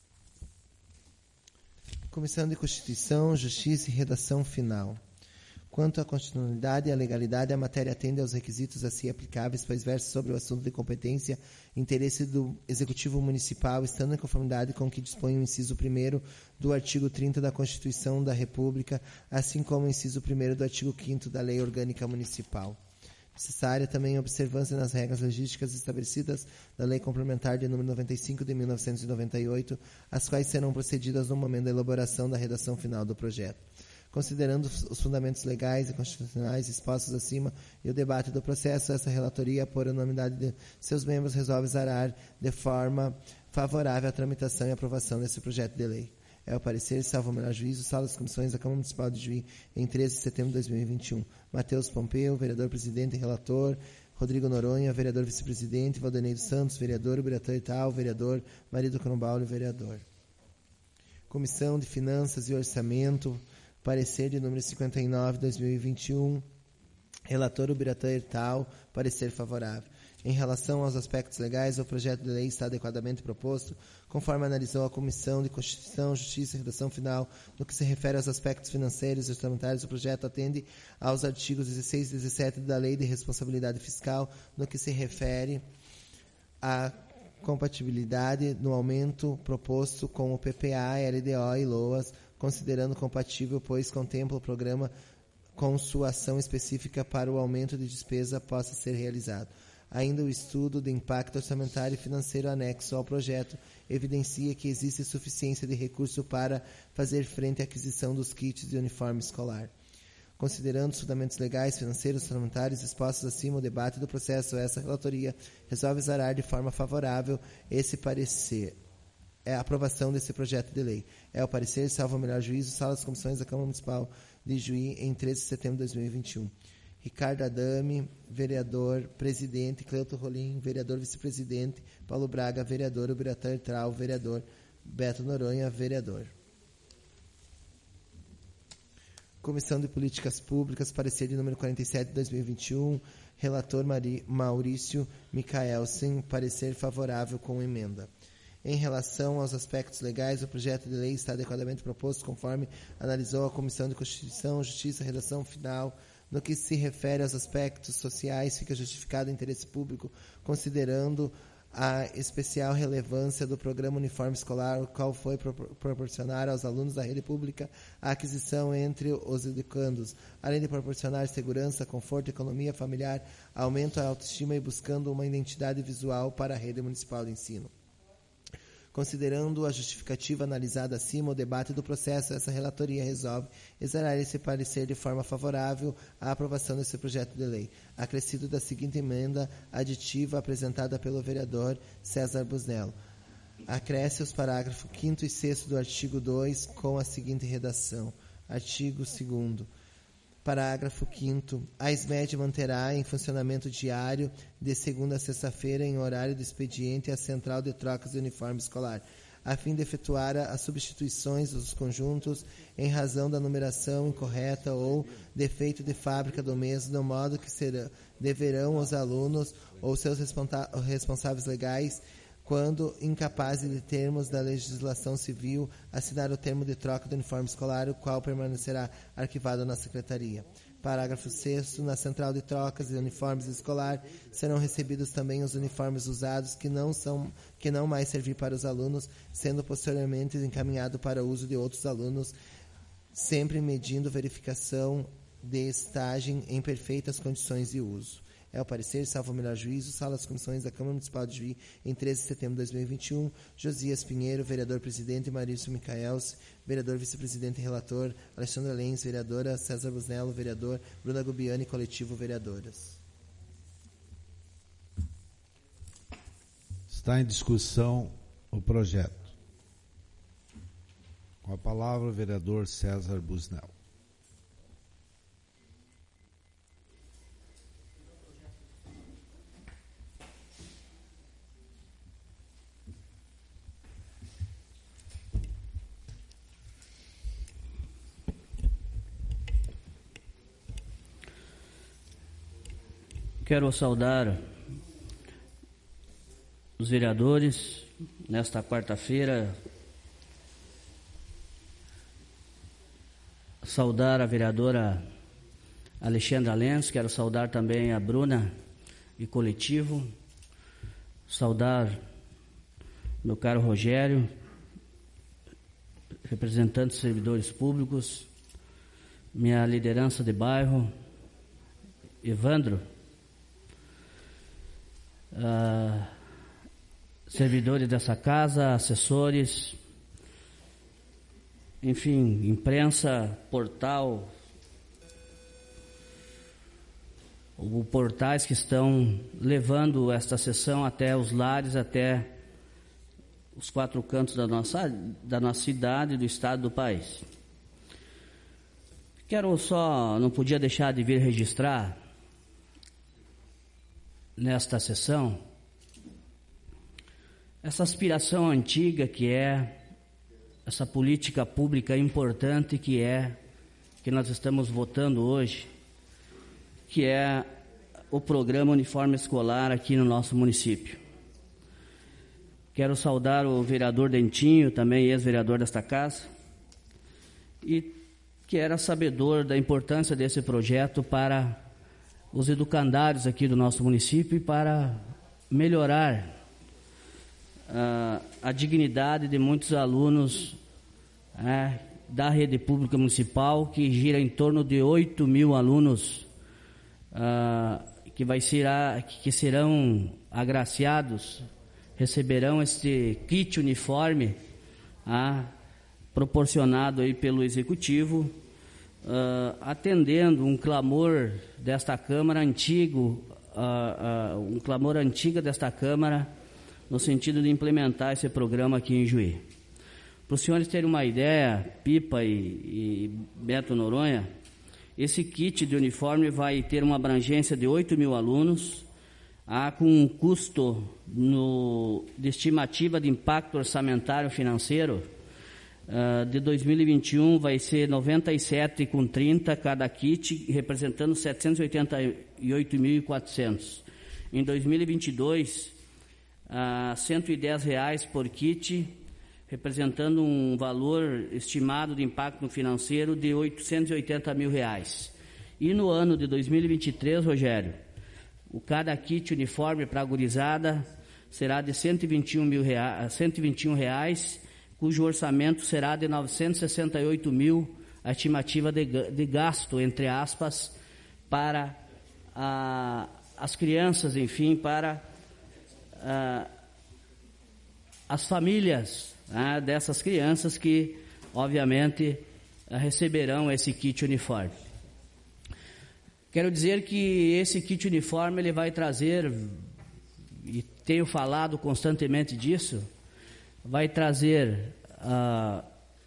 Comissão de Constituição, Justiça e Redação Final. Quanto à constitucionalidade e à legalidade, a matéria atende aos requisitos a si aplicáveis, pois versa sobre o assunto de competência e interesse do Executivo Municipal, estando em conformidade com o que dispõe o inciso primeiro do artigo trinta da Constituição da República, assim como o inciso primeiro do artigo quinto da Lei Orgânica Municipal. Necessária também a observância nas regras logísticas estabelecidas da Lei Complementar de número noventa e cinco de mil novecentos e noventa e oito, as quais serão procedidas no momento da elaboração da redação final do projeto. Considerando os fundamentos legais e constitucionais expostos acima e o debate do processo, essa relatoria, por unanimidade de seus membros, resolve zarar de forma favorável a tramitação e aprovação desse projeto de lei. É o parecer, salvo o melhor juízo, sala das comissões da Câmara Municipal de Juí, em treze de setembro de dois mil e vinte e um. Matheus Pompeu, vereador-presidente e relator. Rodrigo Noronha, vereador vice-presidente. Valdeneio dos Santos, vereador. Ubiratã e Tal, vereador. Marido Cronbaule, vereador. Comissão de Finanças e Orçamento, parecer de número cinquenta e nove, dois mil e vinte e um. Relator Ubiratã e Tal, parecer favorável. Em relação aos aspectos legais, o projeto de lei está adequadamente proposto, conforme analisou a Comissão de Constituição, Justiça e Redação Final. No que se refere aos aspectos financeiros e orçamentários, o projeto atende aos artigos dezesseis e dezessete da Lei de Responsabilidade Fiscal, no que se refere à compatibilidade no aumento proposto com o P P A, L D O e LOAS, considerando compatível, pois contempla o programa com sua ação específica para o aumento de despesa possa ser realizado. Ainda o estudo de impacto orçamentário e financeiro anexo ao projeto evidencia que existe suficiência de recurso para fazer frente à aquisição dos kits de uniforme escolar. Considerando os fundamentos legais, financeiros e orçamentários expostos acima, o debate do processo, essa relatoria resolve zarar de forma favorável esse parecer. É a aprovação desse projeto de lei. É o parecer, salvo o melhor juízo, sala das comissões da Câmara Municipal de Juí, em treze de setembro de dois mil e vinte e um. Ricardo Adame, vereador, presidente. Cleuto Rolim, vereador, vice-presidente. Paulo Braga, vereador. Ubiratã Trau, vereador. Beto Noronha, vereador. Comissão de Políticas Públicas, parecer de número quarenta e sete de dois mil e vinte e um. Relator Mari, Maurício Micaelsen, parecer favorável com emenda. Em relação aos aspectos legais, o projeto de lei está adequadamente proposto, conforme analisou a Comissão de Constituição, Justiça e Redação Final. No que se refere aos aspectos sociais, fica justificado o interesse público, considerando a especial relevância do programa Uniforme Escolar, o qual foi pro- proporcionar aos alunos da rede pública a aquisição entre os educandos, além de proporcionar segurança, conforto, economia familiar, aumento da autoestima e buscando uma identidade visual para a rede municipal de ensino. Considerando a justificativa analisada acima, o debate do processo, essa relatoria resolve exarar esse parecer de forma favorável à aprovação desse projeto de lei, acrescido da seguinte emenda aditiva apresentada pelo vereador César Busnello. Acresce os parágrafos quinto e sexto do artigo dois com a seguinte redação. Artigo segundo. Parágrafo quinto. A SMED manterá em funcionamento diário, de segunda a sexta-feira, em horário de expediente, a central de trocas de uniforme escolar, a fim de efetuar as substituições dos conjuntos em razão da numeração incorreta ou defeito de fábrica do mesmo, no modo que serão, deverão os alunos ou seus responsa- responsáveis legais, quando incapazes de termos da legislação civil, assinar o termo de troca do uniforme escolar, o qual permanecerá arquivado na Secretaria. Parágrafo sexto. Na central de trocas de uniformes escolar serão recebidos também os uniformes usados que não, são, que não mais servir para os alunos, sendo posteriormente encaminhado para o uso de outros alunos, sempre medindo verificação de estagem em perfeitas condições de uso. É o parecer, salvo o melhor juízo, sala das comissões da Câmara Municipal de Juí, em treze de setembro de dois mil e vinte e um. Josias Pinheiro, vereador-presidente. Maurício Micaels, vereador vice-presidente e relator. Alexandra Lenz, vereadora. César Busnello, vereador. Bruna Gubiani, coletivo, vereadoras. Está em discussão o projeto. Com a palavra o vereador César Busnello. Quero saudar os vereadores nesta quarta-feira, saudar a vereadora Alexandra Lenz, quero saudar também a Bruna e coletivo, saudar meu caro Rogério, representantes servidores públicos, minha liderança de bairro, Evandro, uh, servidores dessa casa, assessores, enfim, imprensa, portal, os portais que estão levando esta sessão até os lares, até os quatro cantos da nossa, da nossa cidade, do estado, do país. Quero só, não podia deixar de vir registrar nesta sessão essa aspiração antiga que é essa política pública importante que é que nós estamos votando hoje, que é o programa Uniforme Escolar aqui no nosso município. Quero saudar o vereador Dentinho, também ex-vereador desta casa, e que era sabedor da importância desse projeto para os educandários aqui do nosso município e para melhorar uh, a dignidade de muitos alunos uh, da rede pública municipal, que gira em torno de oito mil alunos uh, que, vai ser, que serão agraciados, receberão este kit uniforme ah, proporcionado aí pelo Executivo, ah, atendendo um clamor desta Câmara antigo, ah, ah, um clamor antiga desta Câmara, no sentido de implementar esse programa aqui em Juí. Para os senhores terem uma ideia, Pipa e, e Beto Noronha, esse kit de uniforme vai ter uma abrangência de oito mil alunos, Ah, com um custo no, de estimativa de impacto orçamentário financeiro uh, de dois mil e vinte e um vai ser noventa e sete vírgula trinta cada kit, representando setecentos e oitenta e oito mil e quatrocentos. Em dois mil e vinte e dois, uh, cento e dez reais por kit, representando um valor estimado de impacto financeiro de oitocentos e oitenta mil reais. E no ano de dois mil e vinte e três, Rogério, o cada kit uniforme para a gurizada será de cento e vinte e um mil reais, cento e vinte e um reais, cujo orçamento será de novecentos e sessenta e oito mil, a estimativa de, de gasto, entre aspas, para a, as crianças, enfim, para a, as famílias a, dessas crianças que, obviamente, a, receberão esse kit uniforme. Quero dizer que esse kit uniforme ele vai trazer, e tenho falado constantemente disso, vai trazer ah,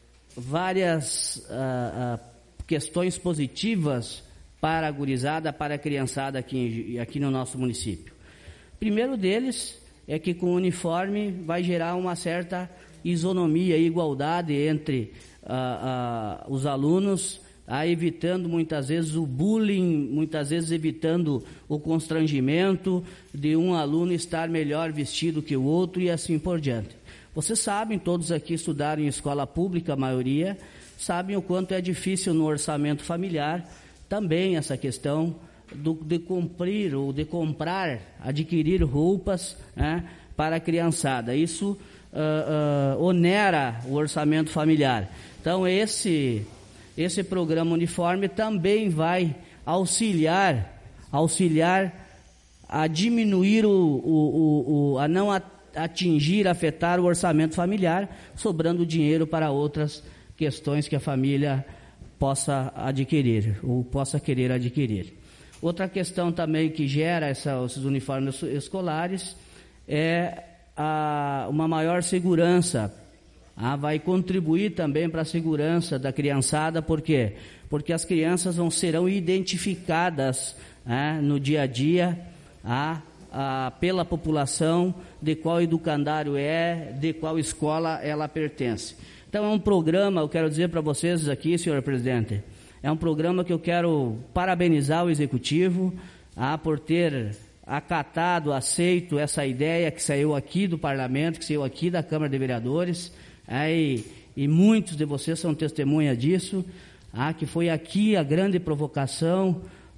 várias ah, ah, questões positivas para a gurizada, para a criançada aqui, aqui no nosso município. Primeiro deles é que com o uniforme vai gerar uma certa isonomia e igualdade entre ah, ah, os alunos, Ah, evitando muitas vezes o bullying, muitas vezes evitando o constrangimento de um aluno estar melhor vestido que o outro e assim por diante. Vocês sabem, todos aqui estudaram em escola pública, a maioria, sabem o quanto é difícil no orçamento familiar também essa questão do, de cumprir ou de comprar, adquirir roupas, né, para a criançada. Isso uh, uh, onera o orçamento familiar. Então, esse... Esse programa uniforme também vai auxiliar, auxiliar a diminuir, o, o, o, o, a não atingir, afetar o orçamento familiar, sobrando dinheiro para outras questões que a família possa adquirir, ou possa querer adquirir. Outra questão também que gera essa, esses uniformes escolares é a, uma maior segurança. Ah, vai contribuir também para a segurança da criançada, por quê? Porque as crianças vão, serão identificadas ah, no dia a dia ah, ah, pela população de qual educandário é, de qual escola ela pertence. Então é um programa, eu quero dizer para vocês aqui, senhor presidente, é um programa que eu quero parabenizar o Executivo ah, por ter acatado, aceito essa ideia que saiu aqui do Parlamento, que saiu aqui da Câmara de Vereadores. É, e, e muitos de vocês são testemunha disso, ah, que foi aqui a grande provocação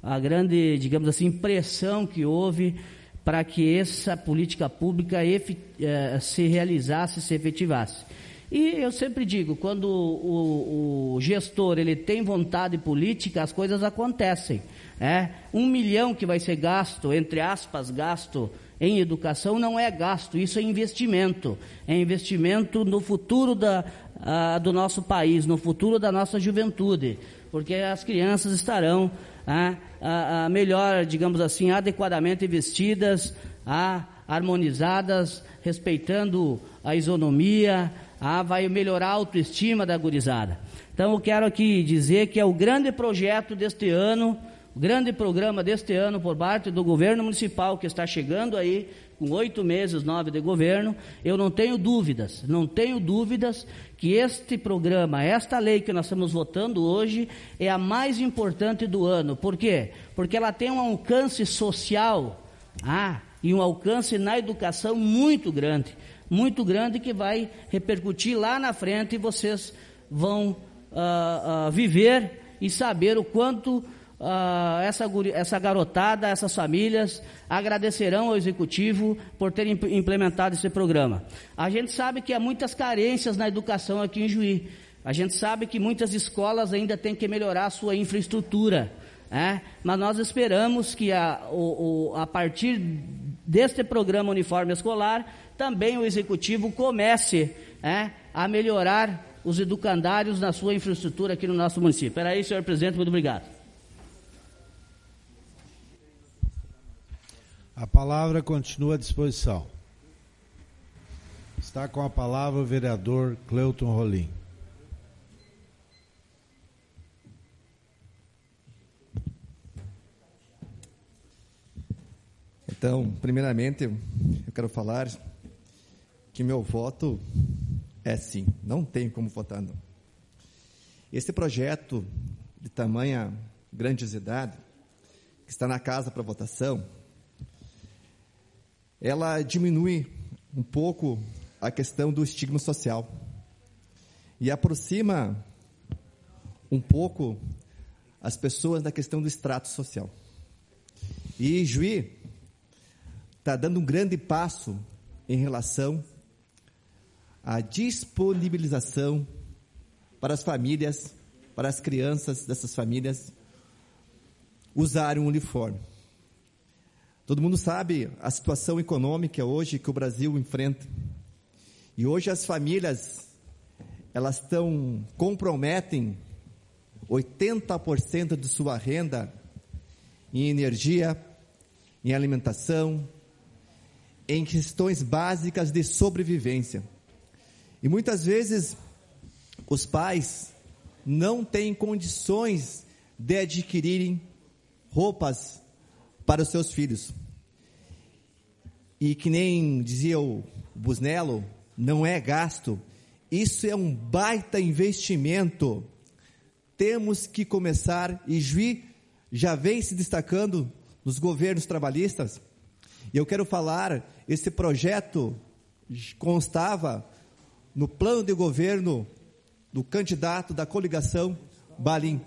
a grande, digamos assim, pressão que houve para que essa política pública efe, eh, se realizasse, se efetivasse. E eu sempre digo, quando o, o gestor ele tem vontade política, as coisas acontecem. É? Um milhão que vai ser gasto, entre aspas, gasto em educação, não é gasto, isso é investimento. É investimento no futuro da, a, do nosso país, no futuro da nossa juventude, porque as crianças estarão a, a, a melhor, digamos assim, adequadamente vestidas, a, harmonizadas, respeitando a isonomia, a, vai melhorar a autoestima da gurizada. Então eu quero aqui dizer que é o grande projeto deste ano, o grande programa deste ano por parte do governo municipal que está chegando aí, com oito meses, nove de governo. Eu não tenho dúvidas, não tenho dúvidas que este programa, esta lei que nós estamos votando hoje, é a mais importante do ano. Por quê? Porque ela tem um alcance social, ah, e um alcance na educação muito grande, muito grande, que vai repercutir lá na frente e vocês vão uh, uh, viver e saber o quanto Uh, essa, essa garotada, essas famílias agradecerão ao Executivo por terem implementado esse programa. A gente sabe que há muitas carências na educação aqui em Juí. A gente sabe que muitas escolas ainda têm que melhorar a sua infraestrutura, né? Mas nós esperamos que a, o, o, a partir deste programa Uniforme Escolar, também o Executivo comece, né, a melhorar os educandários na sua infraestrutura aqui no nosso município. Era isso, senhor presidente, muito obrigado. A palavra continua à disposição. Está com a palavra o vereador Cleuton Rolim. Então, primeiramente, eu quero falar que meu voto é sim, não tem como votar não. Esse projeto de tamanha grandiosidade, que está na casa para votação, ela diminui um pouco a questão do estigma social e aproxima um pouco as pessoas da questão do extrato social. E Juí está dando um grande passo em relação à disponibilização para as famílias, para as crianças dessas famílias usarem um uniforme. Todo mundo sabe a situação econômica hoje que o Brasil enfrenta. E hoje as famílias, elas estão, comprometem oitenta por cento de sua renda em energia, em alimentação, em questões básicas de sobrevivência. E muitas vezes os pais não têm condições de adquirirem roupas para os seus filhos. E que nem dizia o Busnello, não é gasto, isso é um baita investimento. Temos que começar, e Juí já vem se destacando nos governos trabalhistas, e eu quero falar, esse projeto constava no plano de governo do candidato da coligação Balim.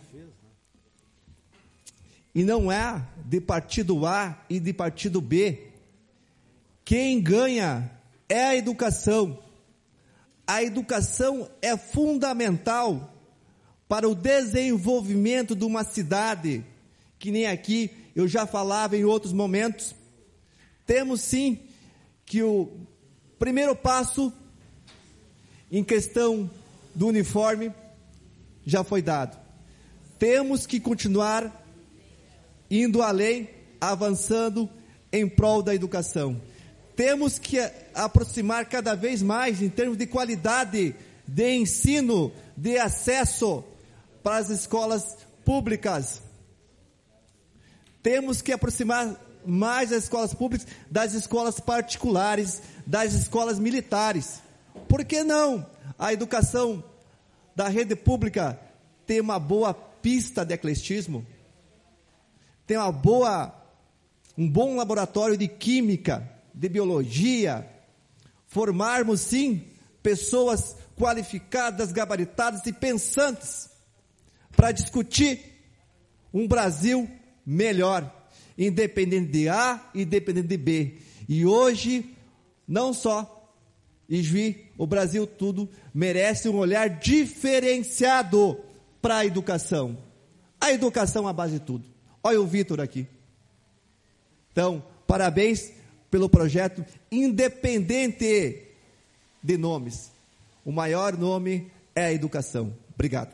E não é de partido A e de partido B. Quem ganha é a educação. A educação é fundamental para o desenvolvimento de uma cidade, que nem aqui eu já falava em outros momentos. Temos sim que o primeiro passo em questão do uniforme já foi dado. Temos que continuar indo além, avançando em prol da educação. Temos que aproximar cada vez mais em termos de qualidade de ensino, de acesso para as escolas públicas. Temos que aproximar mais as escolas públicas das escolas particulares, das escolas militares. Por que não a educação da rede pública ter uma boa pista de atletismo? Tem uma boa, um bom laboratório de química, de biologia, formarmos sim pessoas qualificadas, gabaritadas e pensantes para discutir um Brasil melhor, independente de A e independente de B. E hoje, não só Ijuí, o Brasil tudo merece um olhar diferenciado para a educação. A educação é a base de tudo. Olha o Vitor aqui. Então, parabéns pelo projeto, independente de nomes. O maior nome é a educação. Obrigado.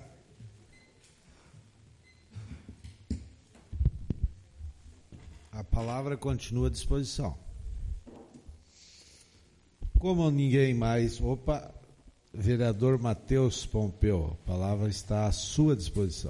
A palavra continua à disposição. Como ninguém mais... Opa, vereador Matheus Pompeu, a palavra está à sua disposição.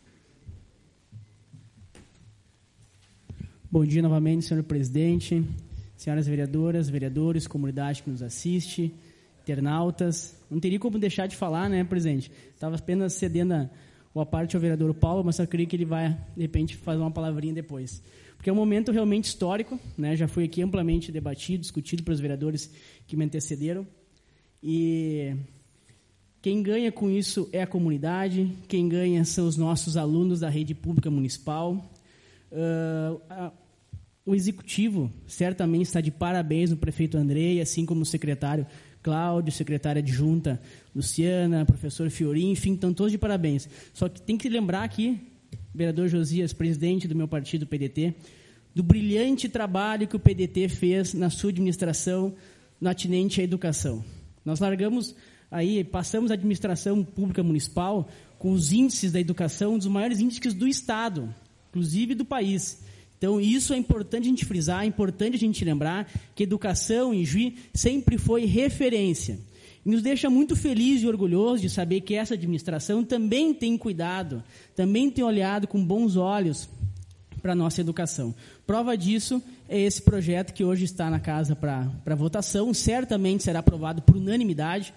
Bom dia novamente, senhor presidente, senhoras vereadoras, vereadores, comunidade que nos assiste, internautas. Não teria como deixar de falar, né, presidente? Estava apenas cedendo a, a parte ao vereador Paulo, mas só creio que ele vai, de repente, fazer uma palavrinha depois. Porque é um momento realmente histórico, né? Já foi aqui amplamente debatido, discutido pelos vereadores que me antecederam. E quem ganha com isso é a comunidade, quem ganha são os nossos alunos da rede pública municipal. Uh, a, o executivo certamente está de parabéns no prefeito Andrei, assim como o secretário Cláudio, secretária adjunta Luciana, professor Fiorim, enfim, estão todos de parabéns. Só que tem que lembrar aqui, vereador Josias, presidente do meu partido, P D T, do brilhante trabalho que o P D T fez na sua administração no atinente à educação. Nós largamos aí, passamos a administração pública municipal com os índices da educação, um dos maiores índices do Estado, inclusive do país. Então, isso é importante a gente frisar, é importante a gente lembrar que a educação em Juí sempre foi referência. E nos deixa muito feliz e orgulhoso de saber que essa administração também tem cuidado, também tem olhado com bons olhos para a nossa educação. Prova disso é esse projeto que hoje está na casa para para votação, certamente será aprovado por unanimidade,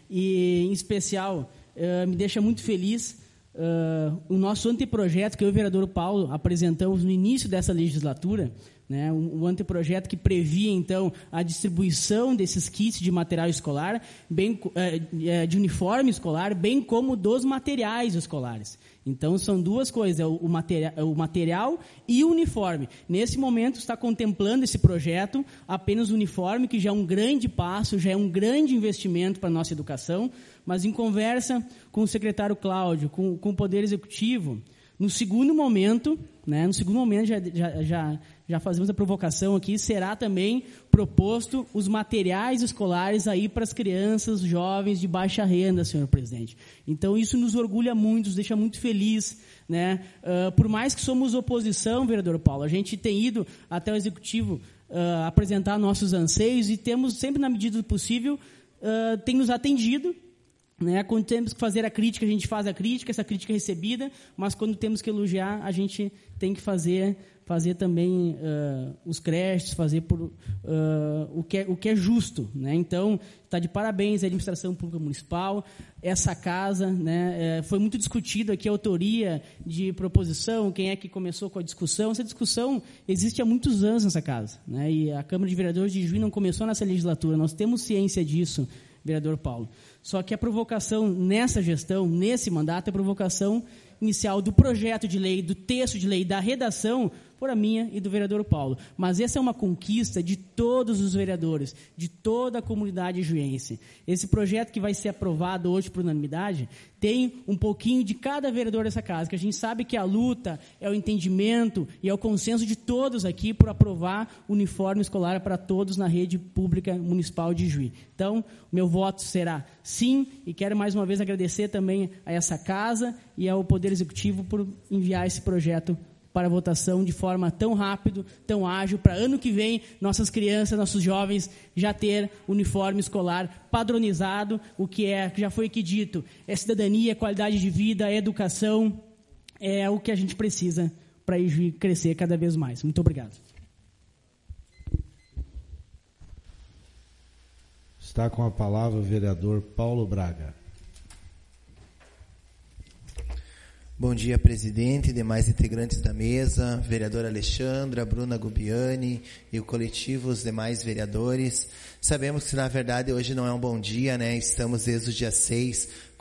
e, em especial, uh, me deixa muito feliz uh, o nosso anteprojeto, que eu e o vereador Paulo apresentamos no início dessa legislatura, né, um, um anteprojeto que previa, então, a distribuição desses kits de material escolar, bem, uh, de uniforme escolar, bem como dos materiais escolares. Então, são duas coisas, é o, o, material, o material e o uniforme. Nesse momento, está contemplando esse projeto apenas o uniforme, que já é um grande passo, já é um grande investimento para a nossa educação, mas em conversa com o secretário Cláudio, com, com o Poder Executivo, no segundo momento, né, no segundo momento já, já, já, já fazemos a provocação aqui, será também proposto os materiais escolares aí para as crianças, jovens de baixa renda, senhor presidente. Então, isso nos orgulha muito, nos deixa muito feliz, né? Uh, por mais que somos oposição, vereador Paulo, a gente tem ido até o Executivo uh, apresentar nossos anseios e temos, sempre na medida do possível, uh, tem nos atendido, né? Quando temos que fazer a crítica, a gente faz a crítica, essa crítica é recebida, mas quando temos que elogiar, a gente tem que fazer, fazer também uh, os créditos, fazer por, uh, o, que é, o que é justo, né? Então, está de parabéns a administração pública municipal, essa casa, né? É, foi muito discutido aqui a autoria de proposição, quem é que começou com a discussão. Essa discussão existe há muitos anos nessa casa, né? E a Câmara de Vereadores de Juí não começou nessa legislatura, nós temos ciência disso, vereador Paulo. Só que a provocação nessa gestão, nesse mandato, é a provocação inicial do projeto de lei, do texto de lei, da redação, for a minha e do vereador Paulo. Mas essa é uma conquista de todos os vereadores, de toda a comunidade juiense. Esse projeto que vai ser aprovado hoje por unanimidade tem um pouquinho de cada vereador dessa casa, que a gente sabe que a luta é o entendimento e é o consenso de todos aqui por aprovar o uniforme escolar para todos na rede pública municipal de Juí. Então, meu voto será sim, e quero mais uma vez agradecer também a essa casa e ao Poder Executivo por enviar esse projeto para votação de forma tão rápido, tão ágil, para ano que vem nossas crianças, nossos jovens já ter uniforme escolar padronizado, o que é, que já foi aqui dito, é cidadania, é qualidade de vida, é educação, é o que a gente precisa para ir crescer cada vez mais. Muito obrigado. Está com a palavra o vereador Paulo Braga. Bom dia, presidente, demais integrantes da mesa, vereadora Alexandra, Bruna Gubiani e o coletivo, os demais vereadores. Sabemos que, na verdade, hoje não é um bom dia, né? Estamos desde o dia seis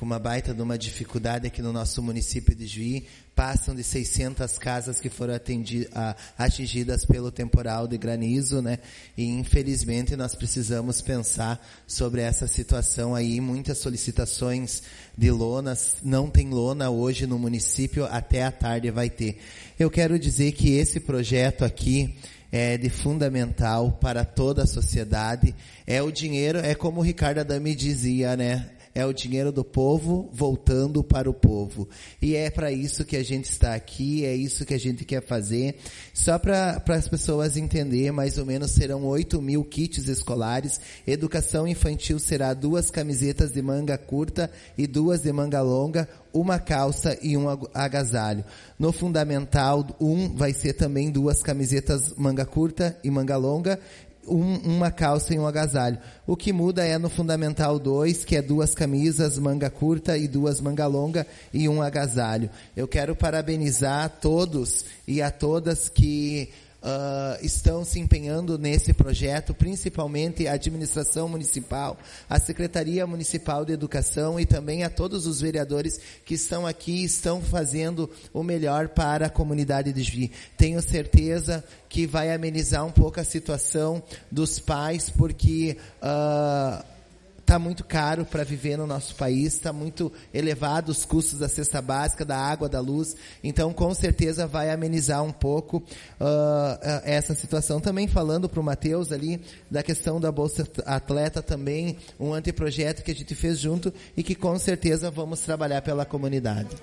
com uma baita de uma dificuldade aqui no nosso município de Juí. Passam de seiscentas casas que foram atendi, a, atingidas pelo temporal de granizo, né? E infelizmente nós precisamos pensar sobre essa situação aí. Muitas solicitações de lonas, não tem lona hoje no município, até à tarde vai ter. Eu quero dizer que esse projeto aqui é de fundamental para toda a sociedade. É o dinheiro, é como o Ricardo Adame dizia, né? É o dinheiro do povo voltando para o povo. E é para isso que a gente está aqui, é isso que a gente quer fazer. Só para as pessoas entenderem, mais ou menos serão oito mil kits escolares. Educação infantil será duas camisetas de manga curta e duas de manga longa, uma calça e um agasalho. No Fundamental um vai ser também duas camisetas manga curta e manga longa, Um, uma calça e um agasalho. O que muda é no Fundamental dois, que é duas camisas, manga curta e duas manga longa e um agasalho. Eu quero parabenizar a todos e a todas que uh, estão se empenhando nesse projeto, principalmente a administração municipal, a Secretaria Municipal de Educação e também a todos os vereadores que estão aqui e estão fazendo o melhor para a comunidade de Juí. Tenho certeza que vai amenizar um pouco a situação dos pais, porque está uh, muito caro para viver no nosso país, está muito elevado os custos da cesta básica, da água, da luz, então com certeza vai amenizar um pouco uh, essa situação. Também falando para o Matheus ali, da questão da Bolsa Atleta também, um anteprojeto que a gente fez junto e que com certeza vamos trabalhar pela comunidade.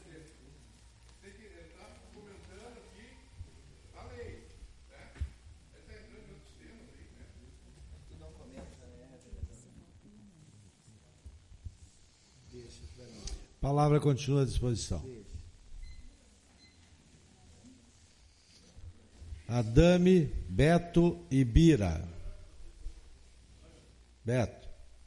A palavra continua à disposição. Adame, Beto e Bira. Beto.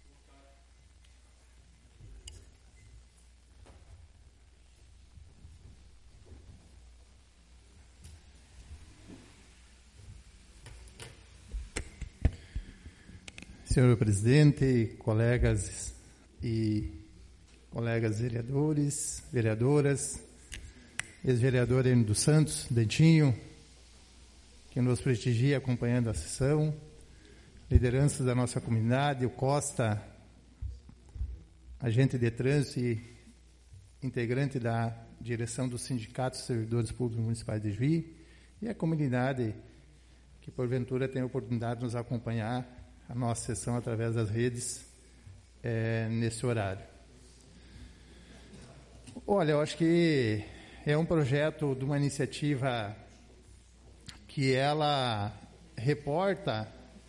Senhor presidente, colegas e colegas vereadores, vereadoras, ex-vereador Enio dos Santos, Dentinho, que nos prestigia acompanhando a sessão, lideranças da nossa comunidade, o Costa, agente de trânsito e integrante da direção do Sindicato dos Servidores Públicos Municipais de Juí, e a comunidade que porventura tem a oportunidade de nos acompanhar a nossa sessão através das redes é, nesse horário. Olha, eu acho que é um projeto de uma iniciativa que ela reporta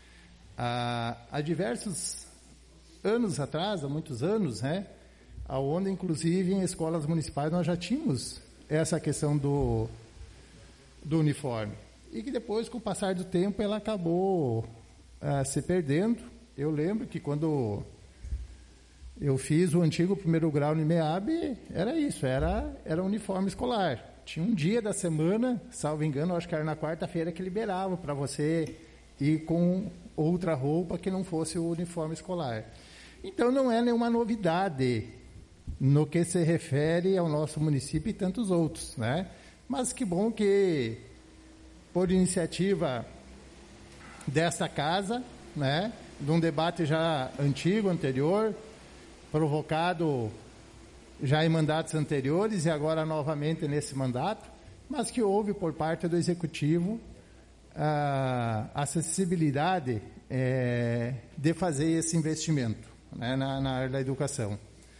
a, a diversos anos atrás, há muitos anos, né, onde inclusive em escolas municipais nós já tínhamos essa questão do, do uniforme. E que depois, com o passar do tempo, ela acabou uh, se perdendo. Eu lembro que quando eu fiz o antigo primeiro grau no I M E A B, era isso, era, era uniforme escolar. Tinha um dia da semana, salvo engano, acho que era na quarta-feira, que liberava para você ir com outra roupa que não fosse o uniforme escolar. Então, não é nenhuma novidade no que se refere ao nosso município e tantos outros, né? Mas que bom que, por iniciativa dessa casa, né, de um debate já antigo, anterior, provocado já em mandatos anteriores e agora novamente nesse mandato, mas que houve por parte do Executivo a acessibilidade é, de fazer esse investimento, né, na, na área da educação.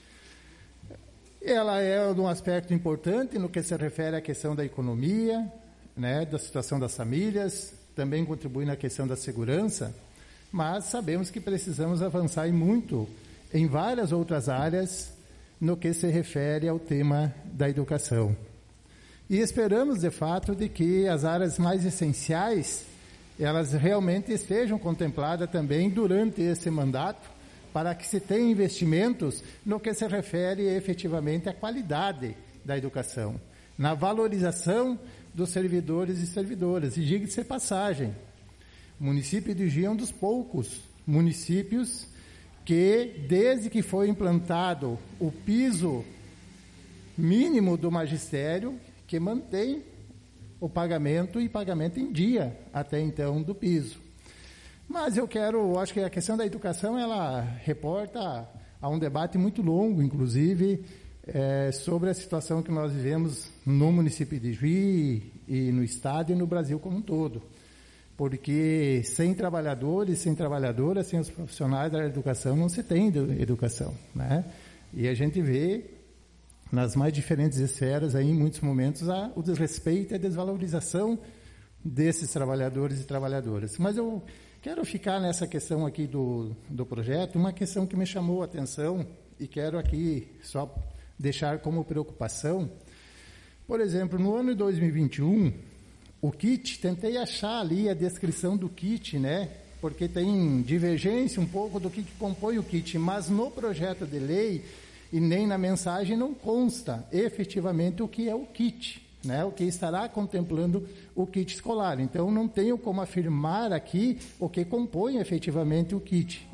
Ela é um aspecto importante no que se refere à questão da economia, né, da situação das famílias, também contribui na questão da segurança, mas sabemos que precisamos avançar em muito em várias outras áreas no que se refere ao tema da educação. E esperamos, de fato, de que as áreas mais essenciais, elas realmente estejam contempladas também durante esse mandato, para que se tenha investimentos no que se refere efetivamente à qualidade da educação, na valorização dos servidores e servidoras. E diga-se de passagem, o município de Juí é um dos poucos municípios que, desde que foi implantado o piso mínimo do magistério, que mantém o pagamento e pagamento em dia, até então, do piso. Mas eu quero, acho que a questão da educação, ela reporta a um debate muito longo, inclusive, é, sobre a situação que nós vivemos no município de Juí e no estado e no Brasil como um todo. Porque sem trabalhadores, sem trabalhadoras, sem os profissionais da educação, não se tem educação, né? E a gente vê, nas mais diferentes esferas, aí, em muitos momentos, a, o desrespeito e a desvalorização desses trabalhadores e trabalhadoras. Mas eu quero ficar nessa questão aqui do, do projeto, uma questão que me chamou a atenção e quero aqui só deixar como preocupação. Por exemplo, no ano de dois mil e vinte e um, o kit, tentei achar ali a descrição do kit, né? Porque tem divergência um pouco do que, que compõe o kit, mas no projeto de lei e nem na mensagem não consta efetivamente o que é o kit, né? O que estará contemplando o kit escolar. Então, não tenho como afirmar aqui o que compõe efetivamente o kit.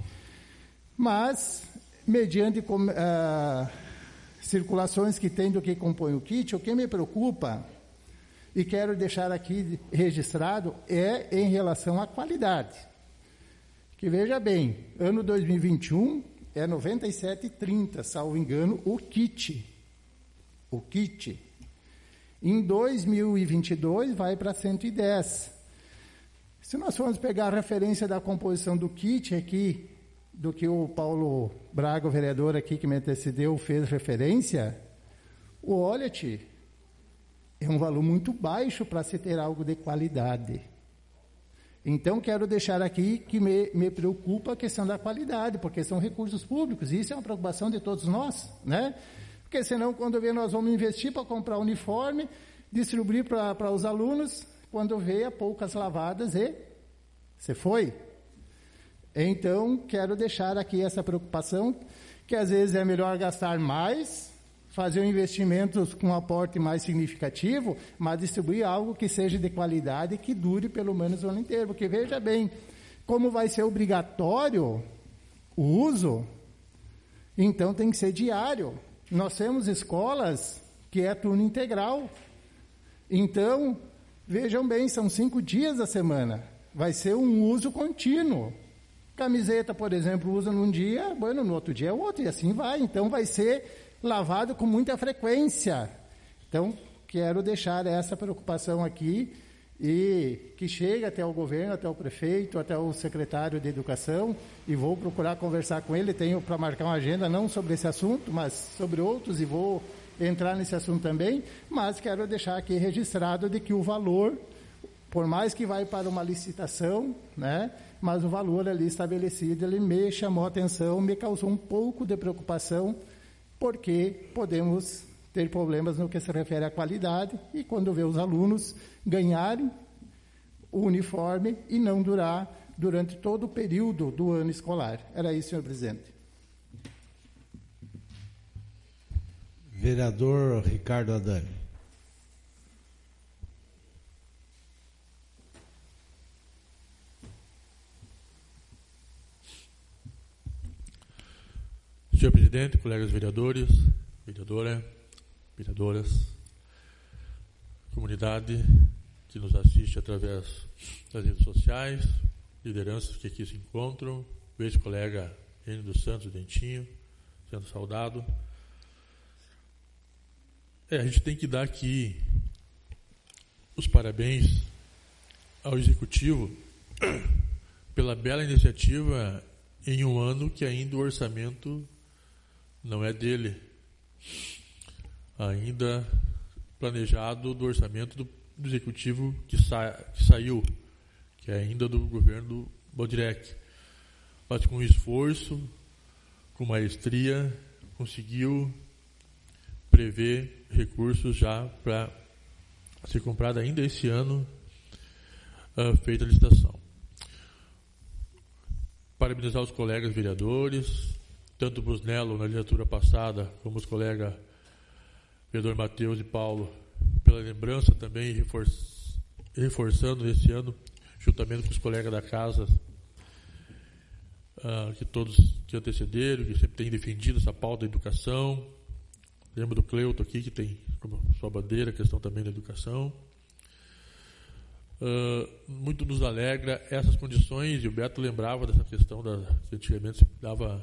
Mas, mediante uh, circulações que tem do que compõe o kit, o que me preocupa, e quero deixar aqui registrado, é em relação à qualidade. Que veja bem, ano dois mil e vinte e um é noventa e sete reais e trinta centavos, salvo engano, o kit. O kit. Em dois mil e vinte e dois vai para cento e dez. Se nós formos pegar a referência da composição do kit aqui, do que o Paulo Braga, o vereador aqui que me antecedeu, fez referência, o Ollet é um valor muito baixo para se ter algo de qualidade. Então, quero deixar aqui que me, me preocupa a questão da qualidade, porque são recursos públicos, e isso é uma preocupação de todos nós, né? Porque senão, quando vê, nós vamos investir para comprar uniforme, distribuir para os alunos, quando vê, há poucas lavadas e você foi. Então, quero deixar aqui essa preocupação, que às vezes é melhor gastar mais, fazer um investimento com um aporte mais significativo, mas distribuir algo que seja de qualidade e que dure pelo menos o ano inteiro. Porque, veja bem, como vai ser obrigatório o uso, então tem que ser diário. Nós temos escolas que é turno integral. Então, vejam bem, são cinco dias da semana. Vai ser um uso contínuo. Camiseta, por exemplo, usa num dia, bueno, no outro dia é outro, e assim vai. Então, vai ser lavado com muita frequência. Então, quero deixar essa preocupação aqui e que chegue até o governo, até o prefeito, até o secretário de Educação, e vou procurar conversar com ele. Tenho para marcar uma agenda, não sobre esse assunto, mas sobre outros, e vou entrar nesse assunto também, mas quero deixar aqui registrado de que o valor, por mais que vai para uma licitação, né, mas o valor ali estabelecido, ele me chamou a atenção, me causou um pouco de preocupação, porque podemos ter problemas no que se refere à qualidade, e quando vê os alunos ganharem o uniforme e não durar durante todo o período do ano escolar. Era isso, senhor presidente. Vereador Ricardo Adani. Senhor presidente, colegas vereadores, vereadora, vereadoras, comunidade que nos assiste através das redes sociais, lideranças que aqui se encontram, o ex-colega Enio dos Santos Dentinho, sendo saudado. É, a gente tem que dar aqui os parabéns ao Executivo pela bela iniciativa em um ano que ainda o orçamento não é dele, ainda planejado do orçamento do, do Executivo que, sa, que saiu, que é ainda do governo Bodirec. Mas com esforço, com maestria, conseguiu prever recursos já para ser comprado ainda esse ano, uh, feita a licitação. Parabenizar os colegas vereadores, tanto o Brusnello na legislatura passada, como os colegas vereador Matheus e Paulo, pela lembrança também, refor reforçando esse ano, juntamente com os colegas da casa, uh, que todos que antecederam, que sempre têm defendido essa pauta da educação. Lembro do Cleuto aqui, que tem como sua bandeira a questão também da educação. Uh, muito nos alegra essas condições, e o Beto lembrava dessa questão da, que antigamente se dava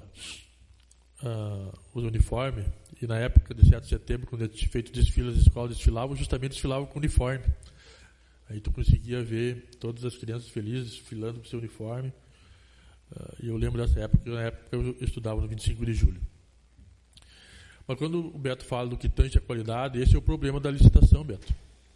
uh, os uniformes, e na época de sete de setembro, quando tinha feito desfile, as escolas desfilavam, justamente desfilavam com uniforme. Aí tu conseguia ver todas as crianças felizes desfilando com seu uniforme. Uh, e eu lembro dessa época, na época eu estudava no vinte e cinco de julho. Mas quando o Beto fala do que tange a qualidade, esse é o problema da licitação, Beto.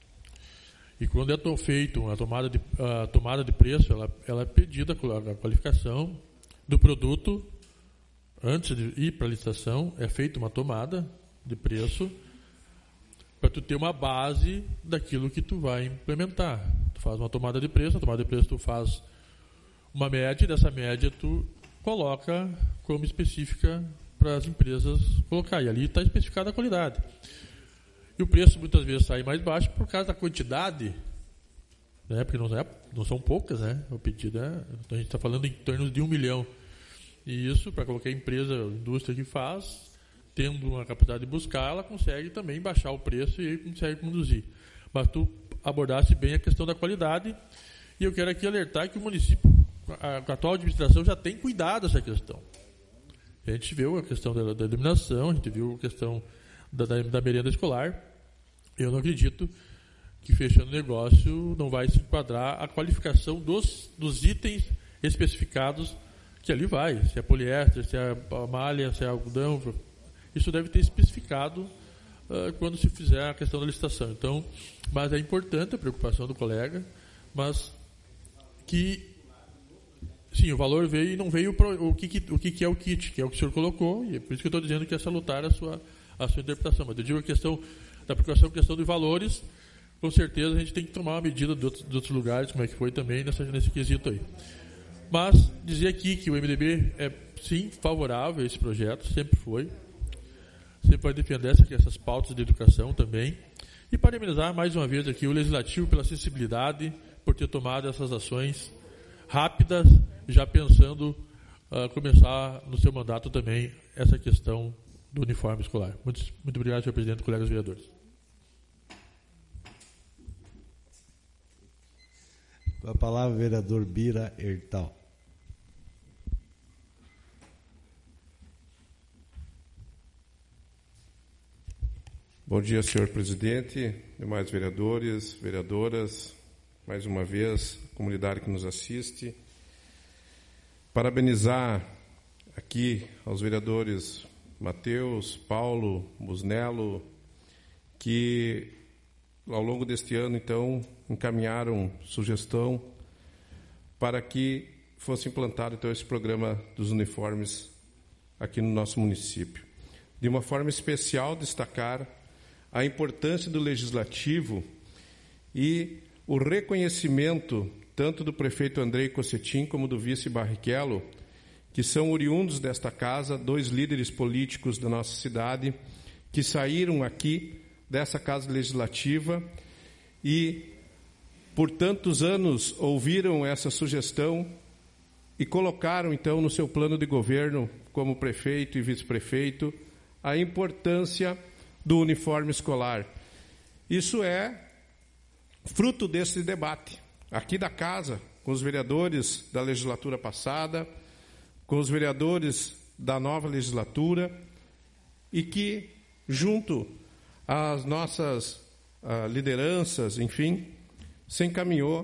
E quando é feito a tomada de, a tomada de preço, ela, ela é pedida a qualificação do produto. Antes de ir para a licitação, é feita uma tomada de preço para tu ter uma base daquilo que tu vai implementar. Tu faz uma tomada de preço, a tomada de preço tu faz uma média, e dessa média tu coloca como específica para as empresas colocar. E ali está especificada a qualidade. E o preço muitas vezes sai mais baixo por causa da quantidade, né? Porque não, é, não são poucas, né? O pedido é, então a gente está falando em torno de um milhão. E isso, para qualquer empresa, indústria que faz, tendo uma capacidade de buscar, ela consegue também baixar o preço e consegue conduzir. Mas tu abordasse bem a questão da qualidade, e eu quero aqui alertar que o município, a, a atual administração já tem cuidado dessa questão. A gente viu a questão da, da iluminação, a gente viu a questão da, da, da merenda escolar. Eu não acredito que, fechando o negócio, não vai se enquadrar a qualificação dos, dos itens especificados que ali vai. Se é poliéster, se é malha, se é algodão. Isso deve ter especificado uh, quando se fizer a questão da licitação. Então, mas é importante a preocupação do colega, mas que, sim, o valor veio e não veio pro, o, que, o que é o kit, que é o que o senhor colocou, e é por isso que eu estou dizendo que é salutar a sua, a sua interpretação. Mas eu digo a questão da preocupação, questão de valores, com certeza a gente tem que tomar uma medida de outros, de outros lugares, como é que foi também nessa, nesse quesito aí. Mas dizer aqui que o M D B é, sim, favorável a esse projeto, sempre foi. Sempre vai defender essa, essas pautas de educação também. E parabenizar mais uma vez aqui o Legislativo pela sensibilidade, por ter tomado essas ações rápidas, já pensando uh, começar no seu mandato também essa questão do uniforme escolar. Muito, muito obrigado, senhor presidente e colegas vereadores. Com a palavra, vereador Bira Hertal. Bom dia, senhor presidente, demais vereadores, vereadoras, mais uma vez, comunidade que nos assiste. Parabenizar aqui aos vereadores Matheus, Paulo, Busnello, que ao longo deste ano, então, encaminharam sugestão para que fosse implantado, então, esse programa dos uniformes aqui no nosso município. De uma forma especial, destacar a importância do Legislativo e o reconhecimento tanto do prefeito Andrei Cossetin como do vice Barrichello, que são oriundos desta casa, dois líderes políticos da nossa cidade, que saíram aqui dessa casa legislativa e, por tantos anos, ouviram essa sugestão e colocaram, então, no seu plano de governo, como prefeito e vice-prefeito, a importância do uniforme escolar. Isso é fruto desse debate, aqui da casa, com os vereadores da legislatura passada, com os vereadores da nova legislatura, e que, junto às nossas uh, lideranças, enfim, se encaminhou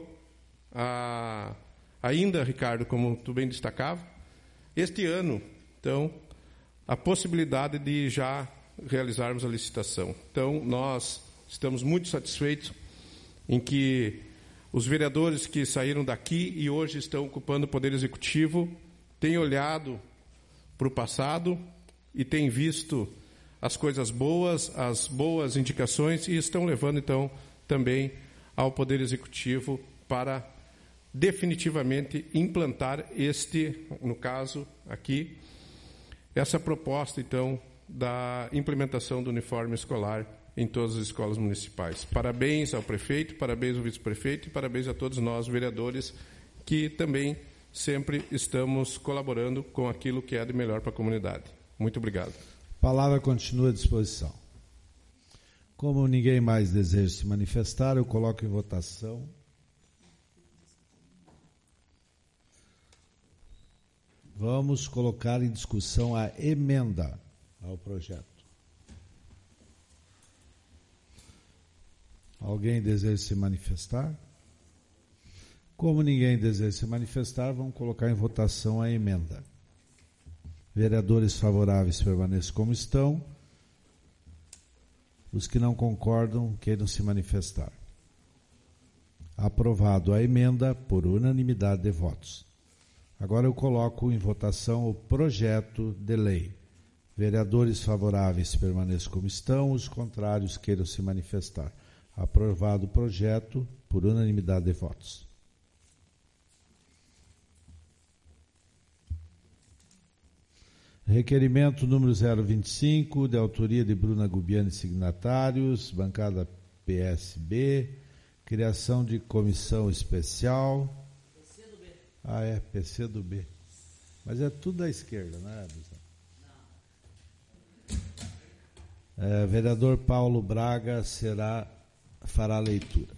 a, ainda, Ricardo, como tu bem destacava, este ano, então, a possibilidade de já realizarmos a licitação. Então, nós estamos muito satisfeitos em que os vereadores que saíram daqui e hoje estão ocupando o Poder Executivo têm olhado para o passado e têm visto as coisas boas, as boas indicações, e estão levando, então, também ao Poder Executivo para definitivamente implantar este, no caso aqui, essa proposta, então, da implementação do uniforme escolar em todas as escolas municipais. Parabéns ao prefeito, parabéns ao vice-prefeito e parabéns a todos nós, vereadores, que também sempre estamos colaborando com aquilo que é de melhor para a comunidade. Muito obrigado. A palavra continua à disposição. Como ninguém mais deseja se manifestar, eu coloco em votação. Vamos colocar em discussão a emenda ao projeto. Alguém deseja se manifestar? Como ninguém deseja se manifestar, vamos colocar em votação a emenda. Vereadores favoráveis permaneçam como estão. Os que não concordam, queiram se manifestar. Aprovado a emenda por unanimidade de votos. Agora eu coloco em votação o projeto de lei. Vereadores favoráveis permaneçam como estão, os contrários queiram se manifestar. Aprovado o projeto por unanimidade de votos. Requerimento número zero vinte e cinco, de autoria de Bruna Gubiani e signatários, bancada P S B, criação de comissão especial. P C do B. Ah, é, P C do B. Mas é tudo da esquerda, não é, Não. É, vereador Paulo Braga será, fará a leitura.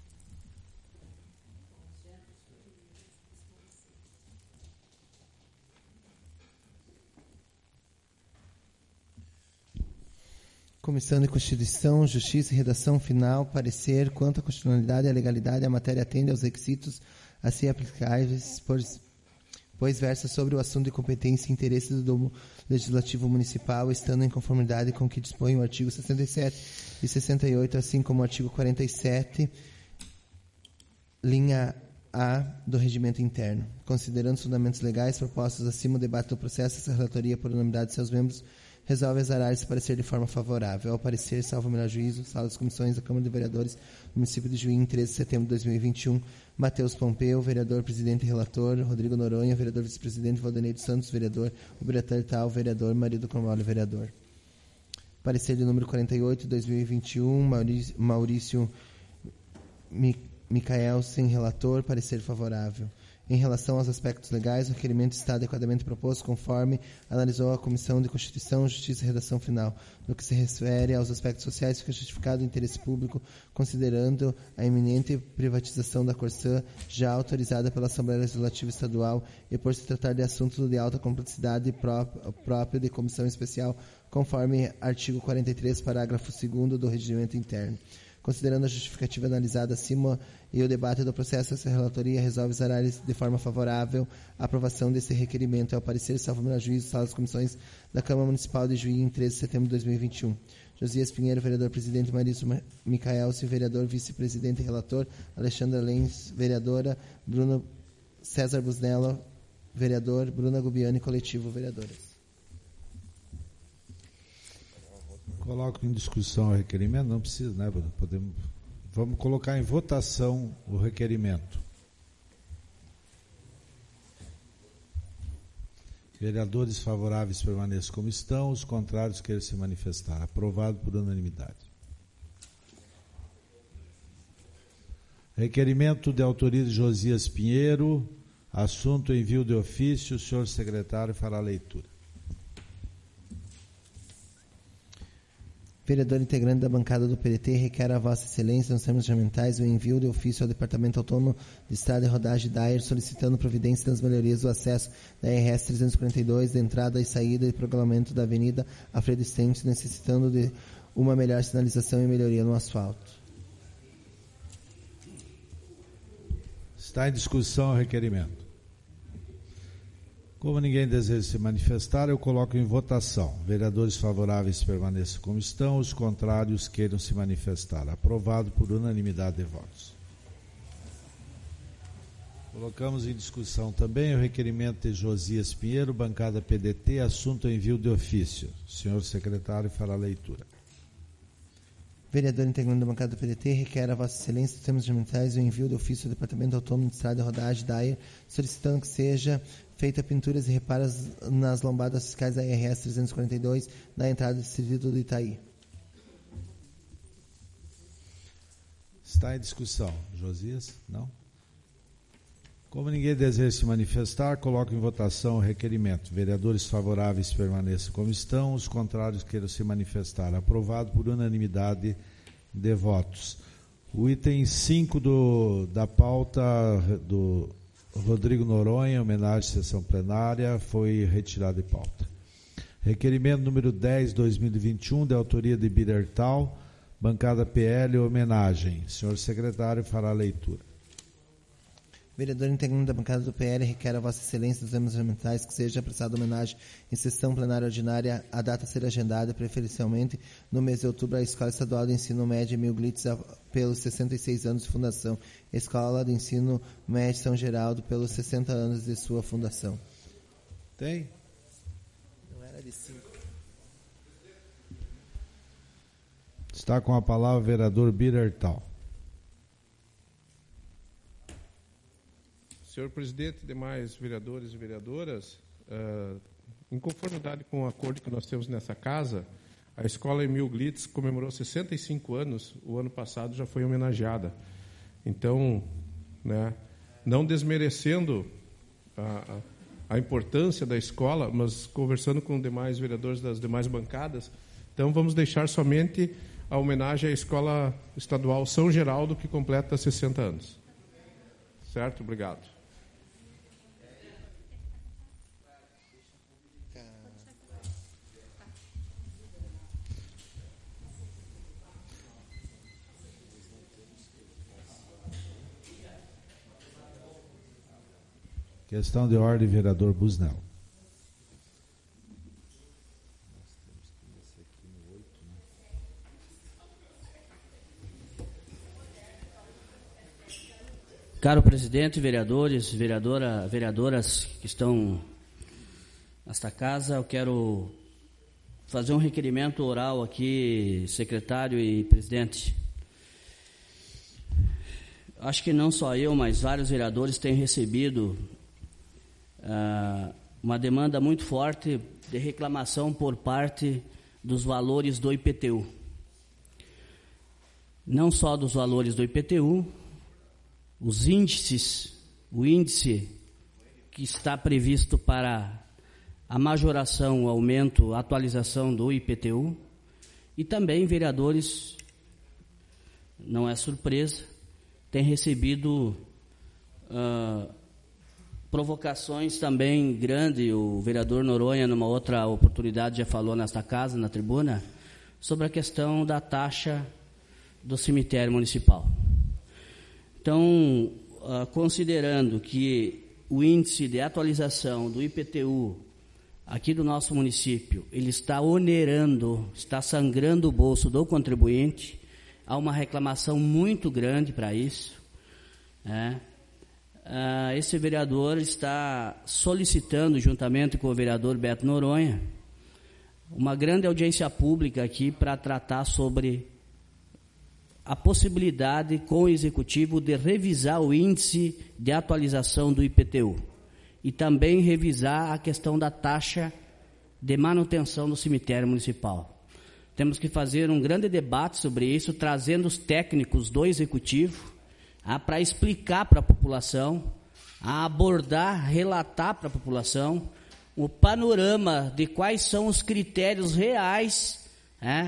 Comissão de Constituição, Justiça e Redação Final, parecer quanto à constitucionalidade e à legalidade, a matéria atende aos requisitos a si aplicáveis, pois, pois versa sobre o assunto de competência e interesse do Legislativo Municipal, estando em conformidade com o que dispõe o artigo sessenta e sete e sessenta e oito, assim como o artigo quarenta e sete, linha A do Regimento Interno. Considerando os fundamentos legais propostos acima, o debate do processo, essa relatoria, por unanimidade de seus membros, resolve exarar esse parecer de forma favorável. Ao parecer, salvo o melhor juízo, sala das comissões da Câmara de Vereadores do município de Juí, em treze de setembro de dois mil e vinte e um, Matheus Pompeu, vereador, presidente e relator, Rodrigo Noronha, vereador, vice-presidente, Valdenei dos Santos, vereador, Uberatan Tal, vereador, Marido Cromwell, vereador. Parecer de número quarenta e oito, de dois mil e vinte e um, Maurício, Maurício Micaelsen, relator, parecer favorável. Em relação aos aspectos legais, o requerimento está adequadamente proposto conforme analisou a Comissão de Constituição, Justiça e Redação Final. No que se refere aos aspectos sociais, fica justificado o interesse público, considerando a iminente privatização da Corsã, já autorizada pela Assembleia Legislativa Estadual, e por se tratar de assunto de alta complexidade próprio de comissão especial, conforme artigo quarenta e três, parágrafo segundo do Regimento Interno. Considerando a justificativa analisada acima e o debate do processo, essa relatoria resolve exarar de forma favorável a aprovação desse requerimento ao parecer, salvo o melhor juízo, sala das comissões da Câmara Municipal de Juí, em treze de setembro de dois mil e vinte e um. Josias Pinheiro, vereador-presidente, Maurício Micaelsen, vereador, vice-presidente e relator, Alexandra Lenz, vereadora, Bruno César Busnello, vereador, Bruna Gubiani, coletivo, vereadores. Coloco em discussão o requerimento, não precisa, né, Bruno? Podemos, vamos colocar em votação o requerimento. Vereadores favoráveis permaneçam como estão, os contrários queiram se manifestar. Aprovado por unanimidade. Requerimento de autoria de Josias Pinheiro, assunto envio de ofício, o senhor secretário fará a leitura. Vereador integrante da bancada do P D T requer a Vossa Excelência, nos termos regimentais, o envio de ofício ao Departamento Autônomo de Estrada e Rodagem D A E R, solicitando providência das melhorias do acesso da R S trezentos e quarenta e dois, de entrada e saída e prolongamento da Avenida Alfredo Stentes, necessitando de uma melhor sinalização e melhoria no asfalto. Está em discussão o requerimento. Como ninguém deseja se manifestar, eu coloco em votação. Vereadores favoráveis permaneçam como estão, os contrários queiram se manifestar. Aprovado por unanimidade de votos. Colocamos em discussão também o requerimento de Josias Pinheiro, bancada P D T, assunto envio de ofício. O senhor secretário fará a leitura. Vereador integrante da bancada do P D T requer a Vossa Excelência, nos termos regimentais, o envio de ofício ao Departamento Autônomo de Estrada e Rodagem D A E R, solicitando que seja feita pinturas e reparos nas lombadas fiscais da R S trezentos e quarenta e dois, na entrada do distrito do Itaí. Está em discussão. Josias? Não? Como ninguém deseja se manifestar, coloco em votação o requerimento. Vereadores favoráveis permaneçam como estão, os contrários queiram se manifestar. Aprovado por unanimidade de votos. O item cinco do, da pauta do Rodrigo Noronha, homenagem à sessão plenária, foi retirado de pauta. Requerimento número dez, dois mil e vinte e um, de autoria de Birertal, bancada P L, homenagem. Senhor secretário fará a leitura. Vereador integrante da bancada do P L requer a Vossa Excelência dos Âmbitos Parlamentares que seja prestada homenagem em sessão plenária ordinária, a data ser agendada, preferencialmente, no mês de outubro, à Escola Estadual de Ensino Médio Emil Glitz, pelos sessenta e seis anos de fundação, Escola de Ensino Médio São Geraldo, pelos sessenta anos de sua fundação. Tem? Não era de cinco. Está com a palavra o vereador Birertal. Senhor presidente, demais vereadores e vereadoras, uh, em conformidade com o acordo que nós temos nessa casa, a Escola Emil Glitz comemorou sessenta e cinco anos, o ano passado já foi homenageada. Então, né, não desmerecendo a, a importância da escola, mas conversando com os demais vereadores das demais bancadas, então vamos deixar somente a homenagem à Escola Estadual São Geraldo, que completa sessenta anos. Certo? Obrigado. Questão de ordem, vereador Busnel. Caro presidente, vereadores, vereadora, vereadoras que estão nesta casa, eu quero fazer um requerimento oral aqui, secretário e presidente. Acho que não só eu, mas vários vereadores têm recebido uh, uma demanda muito forte de reclamação por parte dos valores do I P T U. Não só dos valores do I P T U, os índices, o índice que está previsto para a majoração, o aumento, a atualização do I P T U, e também vereadores, não é surpresa, têm recebido uh, provocações também grandes. O vereador Noronha, numa outra oportunidade, já falou nesta casa, na tribuna, sobre a questão da taxa do cemitério municipal. Então, uh, considerando que o índice de atualização do I P T U aqui do nosso município, ele está onerando, está sangrando o bolso do contribuinte, há uma reclamação muito grande para isso. Né? Uh, esse vereador está solicitando, juntamente com o vereador Beto Noronha, uma grande audiência pública aqui para tratar sobre a possibilidade com o Executivo de revisar o índice de atualização do I P T U e também revisar a questão da taxa de manutenção do cemitério municipal. Temos que fazer um grande debate sobre isso, trazendo os técnicos do Executivo ah, para explicar para a população, a abordar, relatar para a população o panorama de quais são os critérios reais é,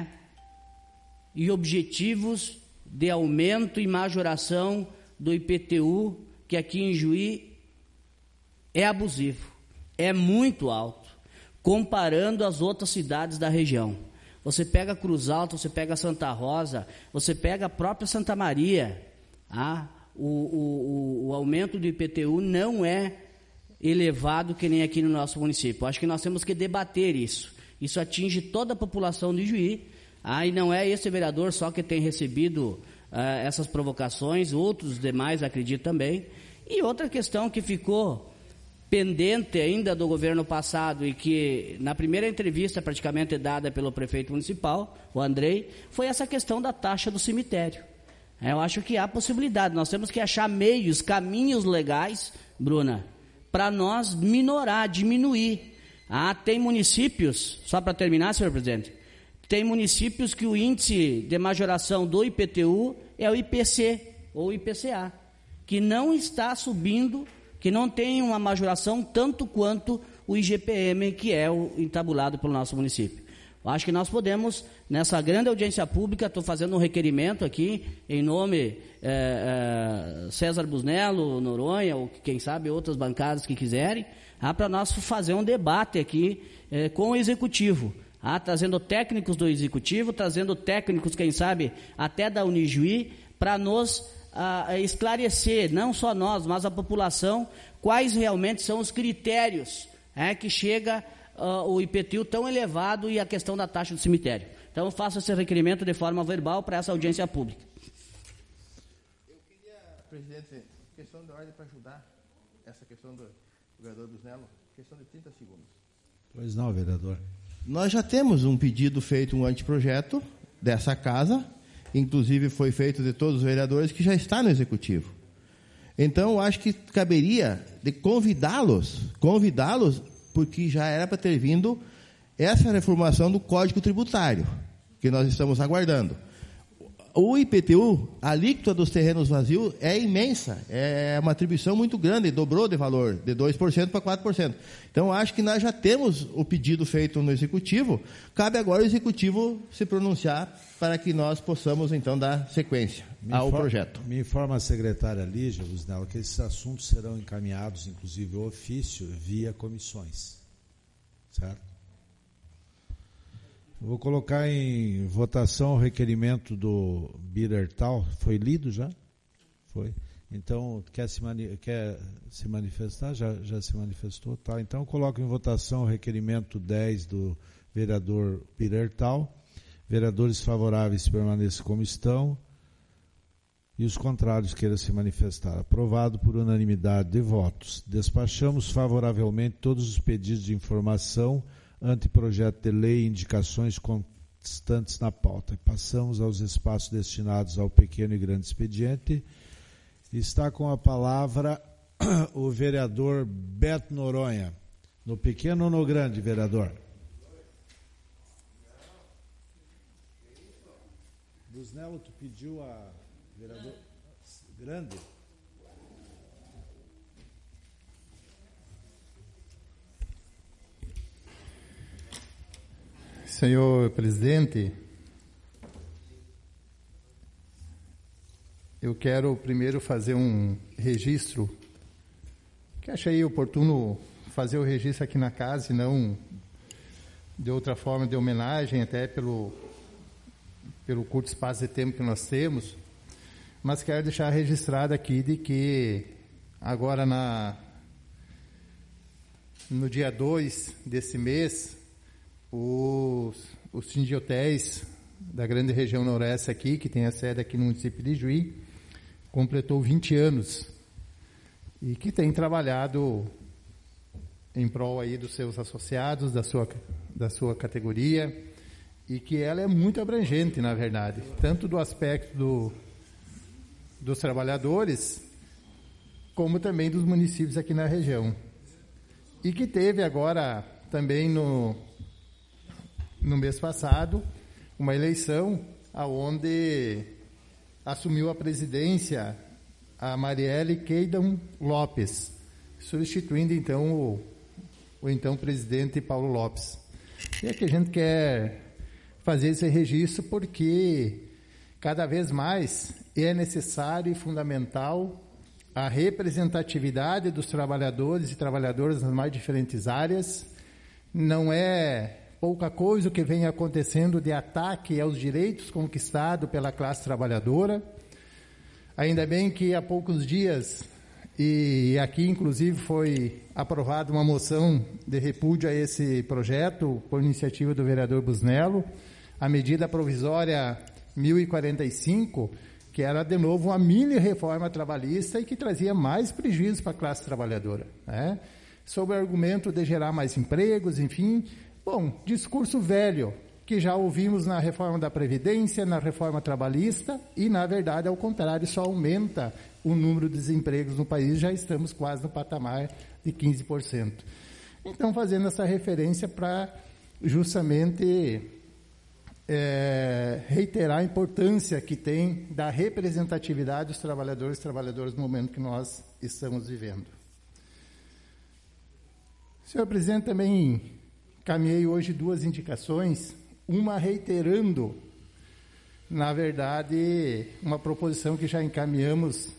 e objetivos de aumento e majoração do I P T U, que aqui em Juí é abusivo, é muito alto, comparando as outras cidades da região. Você pega Cruz Alta, você pega Santa Rosa, você pega a própria Santa Maria, ah, o, o, o aumento do I P T U não é elevado que nem aqui no nosso município. Acho que nós temos que debater isso. Isso atinge toda a população de Juí. Ah, e não é esse vereador só que tem recebido ah, essas provocações, outros demais acredito também. E outra questão que ficou pendente ainda do governo passado e que na primeira entrevista praticamente dada pelo prefeito municipal, o Andrei, foi essa questão da taxa do cemitério. Eu acho que há possibilidade, nós temos que achar meios, caminhos legais, Bruna, para nós minorar, diminuir. Ah, tem municípios, só para terminar, senhor presidente, tem municípios que o índice de majoração do I P T U é o I P C ou I P C A, que não está subindo que não tem uma majoração tanto quanto o I G P M, que é o entabulado pelo nosso município. Acho que nós podemos, nessa grande audiência pública, estou fazendo um requerimento aqui, em nome é, é, César Busnello, Noronha, ou quem sabe outras bancadas que quiserem, ah, para nós fazer um debate aqui é, com o Executivo, ah, trazendo técnicos do Executivo, trazendo técnicos, quem sabe, até da Unijuí, para nos ah, esclarecer, não só nós, mas a população, quais realmente são os critérios é, que chega uh, o I P T U tão elevado e a questão da taxa do cemitério. Então, eu faço esse requerimento de forma verbal para essa audiência pública. Eu queria, presidente, questão de ordem para ajudar essa questão do vereador Busnello, questão de trinta segundos. Pois não, vereador. Nós já temos um pedido feito, um anteprojeto dessa casa, inclusive foi feito de todos os vereadores, que já está no Executivo. Então, eu acho que caberia de convidá-los, convidá-los, porque já era para ter vindo essa reformulação do Código Tributário, que nós estamos aguardando. O I P T U, a alíquota dos terrenos vazios é imensa, é uma atribuição muito grande, dobrou de valor, de dois por cento para quatro por cento. Então, acho que nós já temos o pedido feito no Executivo, cabe agora o Executivo se pronunciar para que nós possamos, então, dar sequência me ao informa, projeto. Me informa a secretária Lígia Busnello que esses assuntos serão encaminhados, inclusive, o ofício, via comissões. Certo? Vou colocar em votação o requerimento do Birertal. Foi lido já? Foi. Então, quer se, mani- quer se manifestar? Já, já se manifestou? Tá. Então, coloco em votação o requerimento dez do vereador Birertal. Vereadores favoráveis permaneçam como estão. E os contrários queiram se manifestar. Aprovado por unanimidade de votos. Despachamos favoravelmente todos os pedidos de informação, anteprojeto de lei e indicações constantes na pauta. Passamos aos espaços destinados ao pequeno e grande expediente. Está com a palavra o vereador Beto Noronha. No pequeno ou no grande, vereador? Busnello, tu pediu a vereador grande? Senhor presidente, eu quero primeiro fazer um registro, que achei oportuno fazer o registro aqui na casa e não de outra forma de homenagem, até pelo, pelo curto espaço de tempo que nós temos, mas quero deixar registrado aqui de que agora na, no dia dois desse mês, Os, os Sindiotéis da grande região noroeste aqui, que tem a sede aqui no município de Juí, completou vinte anos e que tem trabalhado em prol aí dos seus associados, da sua, da sua categoria, e que ela é muito abrangente, na verdade, tanto do aspecto do, dos trabalhadores, como também dos municípios aqui na região. E que teve agora também no... no mês passado, uma eleição onde assumiu a presidência a Marielle Queidam Lopes, substituindo então o, o então presidente Paulo Lopes. E é que a gente quer fazer esse registro porque cada vez mais é necessário e fundamental a representatividade dos trabalhadores e trabalhadoras nas mais diferentes áreas. Não é pouca coisa o que vem acontecendo de ataque aos direitos conquistados pela classe trabalhadora. Ainda bem que há poucos dias, e aqui inclusive foi aprovada uma moção de repúdio a esse projeto, por iniciativa do vereador Busnello, a medida provisória mil e quarenta e cinco, que era de novo uma mini reforma trabalhista e que trazia mais prejuízos para a classe trabalhadora, né? Sob o argumento de gerar mais empregos, enfim. Bom, discurso velho, que já ouvimos na reforma da Previdência, na reforma trabalhista, e, na verdade, ao contrário, só aumenta o número de desempregos no país, já estamos quase no patamar de quinze por cento. Então, fazendo essa referência para justamente é, reiterar a importância que tem da representatividade dos trabalhadores e trabalhadoras no momento que nós estamos vivendo. Senhor presidente, também caminhei hoje duas indicações, uma reiterando, na verdade, uma proposição que já encaminhamos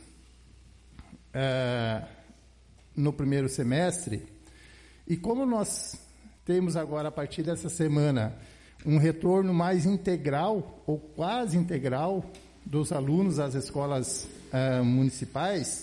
uh, no primeiro semestre, e como nós temos agora, a partir dessa semana, um retorno mais integral, ou quase integral, dos alunos às escolas uh, municipais,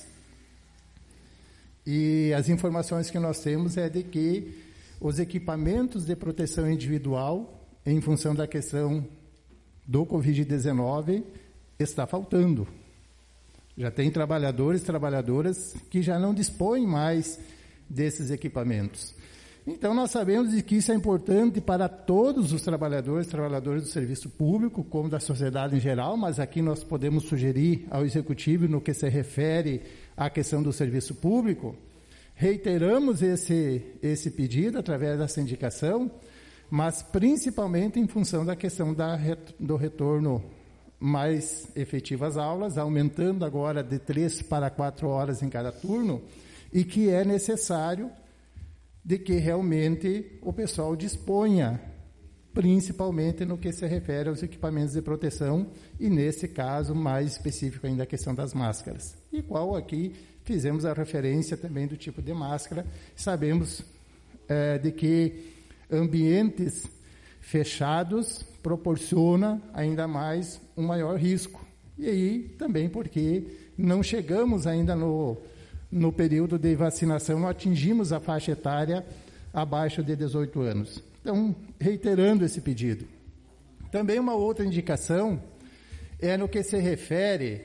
e as informações que nós temos é de que os equipamentos de proteção individual, em função da questão do covid dezenove, está faltando. Já tem trabalhadores e trabalhadoras que já não dispõem mais desses equipamentos. Então, nós sabemos de que isso é importante para todos os trabalhadores, trabalhadores do serviço público, como da sociedade em geral, mas aqui nós podemos sugerir ao Executivo no que se refere à questão do serviço público. Reiteramos esse, esse pedido através dessa indicação, mas principalmente em função da questão da, do retorno mais efetivo às aulas, aumentando agora de três para quatro horas em cada turno, e que é necessário de que realmente o pessoal disponha, principalmente no que se refere aos equipamentos de proteção, e nesse caso mais específico ainda a questão das máscaras, e qual aqui fizemos a referência também do tipo de máscara. Sabemos é, de que ambientes fechados proporciona ainda mais um maior risco, e aí também porque não chegamos ainda no no período de vacinação, não atingimos a faixa etária abaixo de dezoito anos. Então, reiterando esse pedido. Também uma outra indicação é no que se refere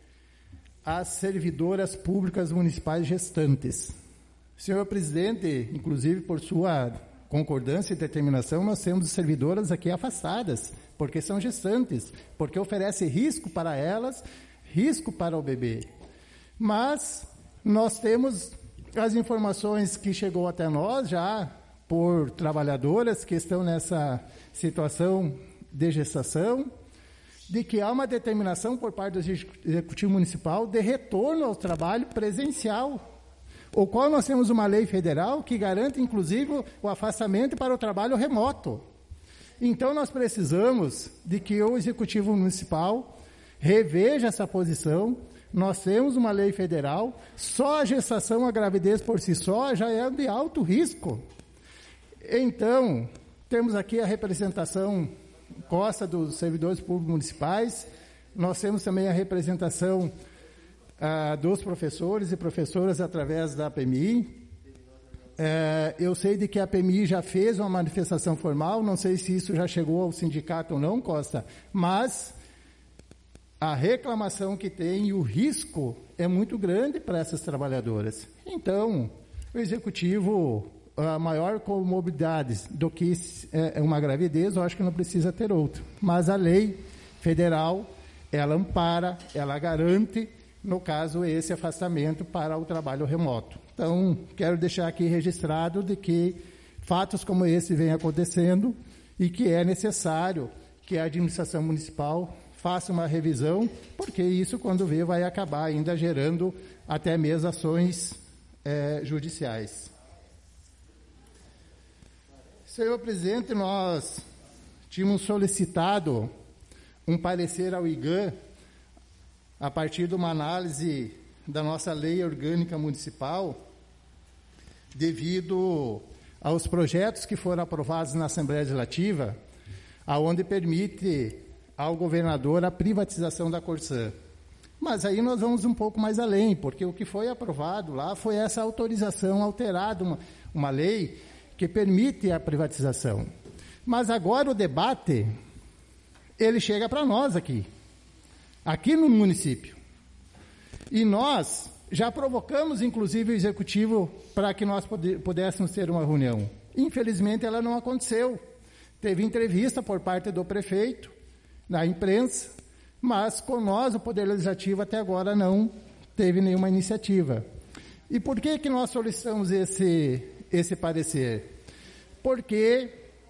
às servidoras públicas municipais gestantes. Senhor presidente, inclusive por sua concordância e determinação, nós temos servidoras aqui afastadas, porque são gestantes, porque oferece risco para elas, risco para o bebê. Mas nós temos as informações que chegou até nós já por trabalhadoras que estão nessa situação de gestação, de que há uma determinação por parte do Executivo Municipal de retorno ao trabalho presencial, o qual nós temos uma lei federal que garante, inclusive, o afastamento para o trabalho remoto. Então, nós precisamos de que o Executivo Municipal reveja essa posição. Nós temos uma lei federal, só a gestação, a gravidez por si só, já é de alto risco. Então, temos aqui a representação Costa dos servidores públicos municipais, nós temos também a representação ah, dos professores e professoras através da A P M I. É, eu sei de que a A P M I já fez uma manifestação formal, não sei se isso já chegou ao sindicato ou não, Costa, mas a reclamação que tem e o risco é muito grande para essas trabalhadoras. Então, o Executivo, a maior comorbidade do que é uma gravidez, eu acho que não precisa ter outra. Mas a lei federal, ela ampara, ela garante, no caso, esse afastamento para o trabalho remoto. Então, quero deixar aqui registrado de que fatos como esse vêm acontecendo e que é necessário que a administração municipal faça uma revisão, porque isso, quando vê, vai acabar ainda gerando até mesmo ações é, judiciais. Senhor presidente, nós tínhamos solicitado um parecer ao I G A M a partir de uma análise da nossa lei orgânica municipal, devido aos projetos que foram aprovados na Assembleia Legislativa, aonde permite ao governador a privatização da Corsã. Mas aí nós vamos um pouco mais além, porque o que foi aprovado lá foi essa autorização alterada, uma, uma lei que permite a privatização. Mas agora o debate, ele chega para nós aqui, aqui no município. E nós já provocamos, inclusive, o Executivo para que nós pudéssemos ter uma reunião. Infelizmente, ela não aconteceu. Teve entrevista por parte do prefeito, na imprensa, mas com nós, o Poder Legislativo, até agora não teve nenhuma iniciativa. E por que que nós solicitamos esse, esse parecer? Porque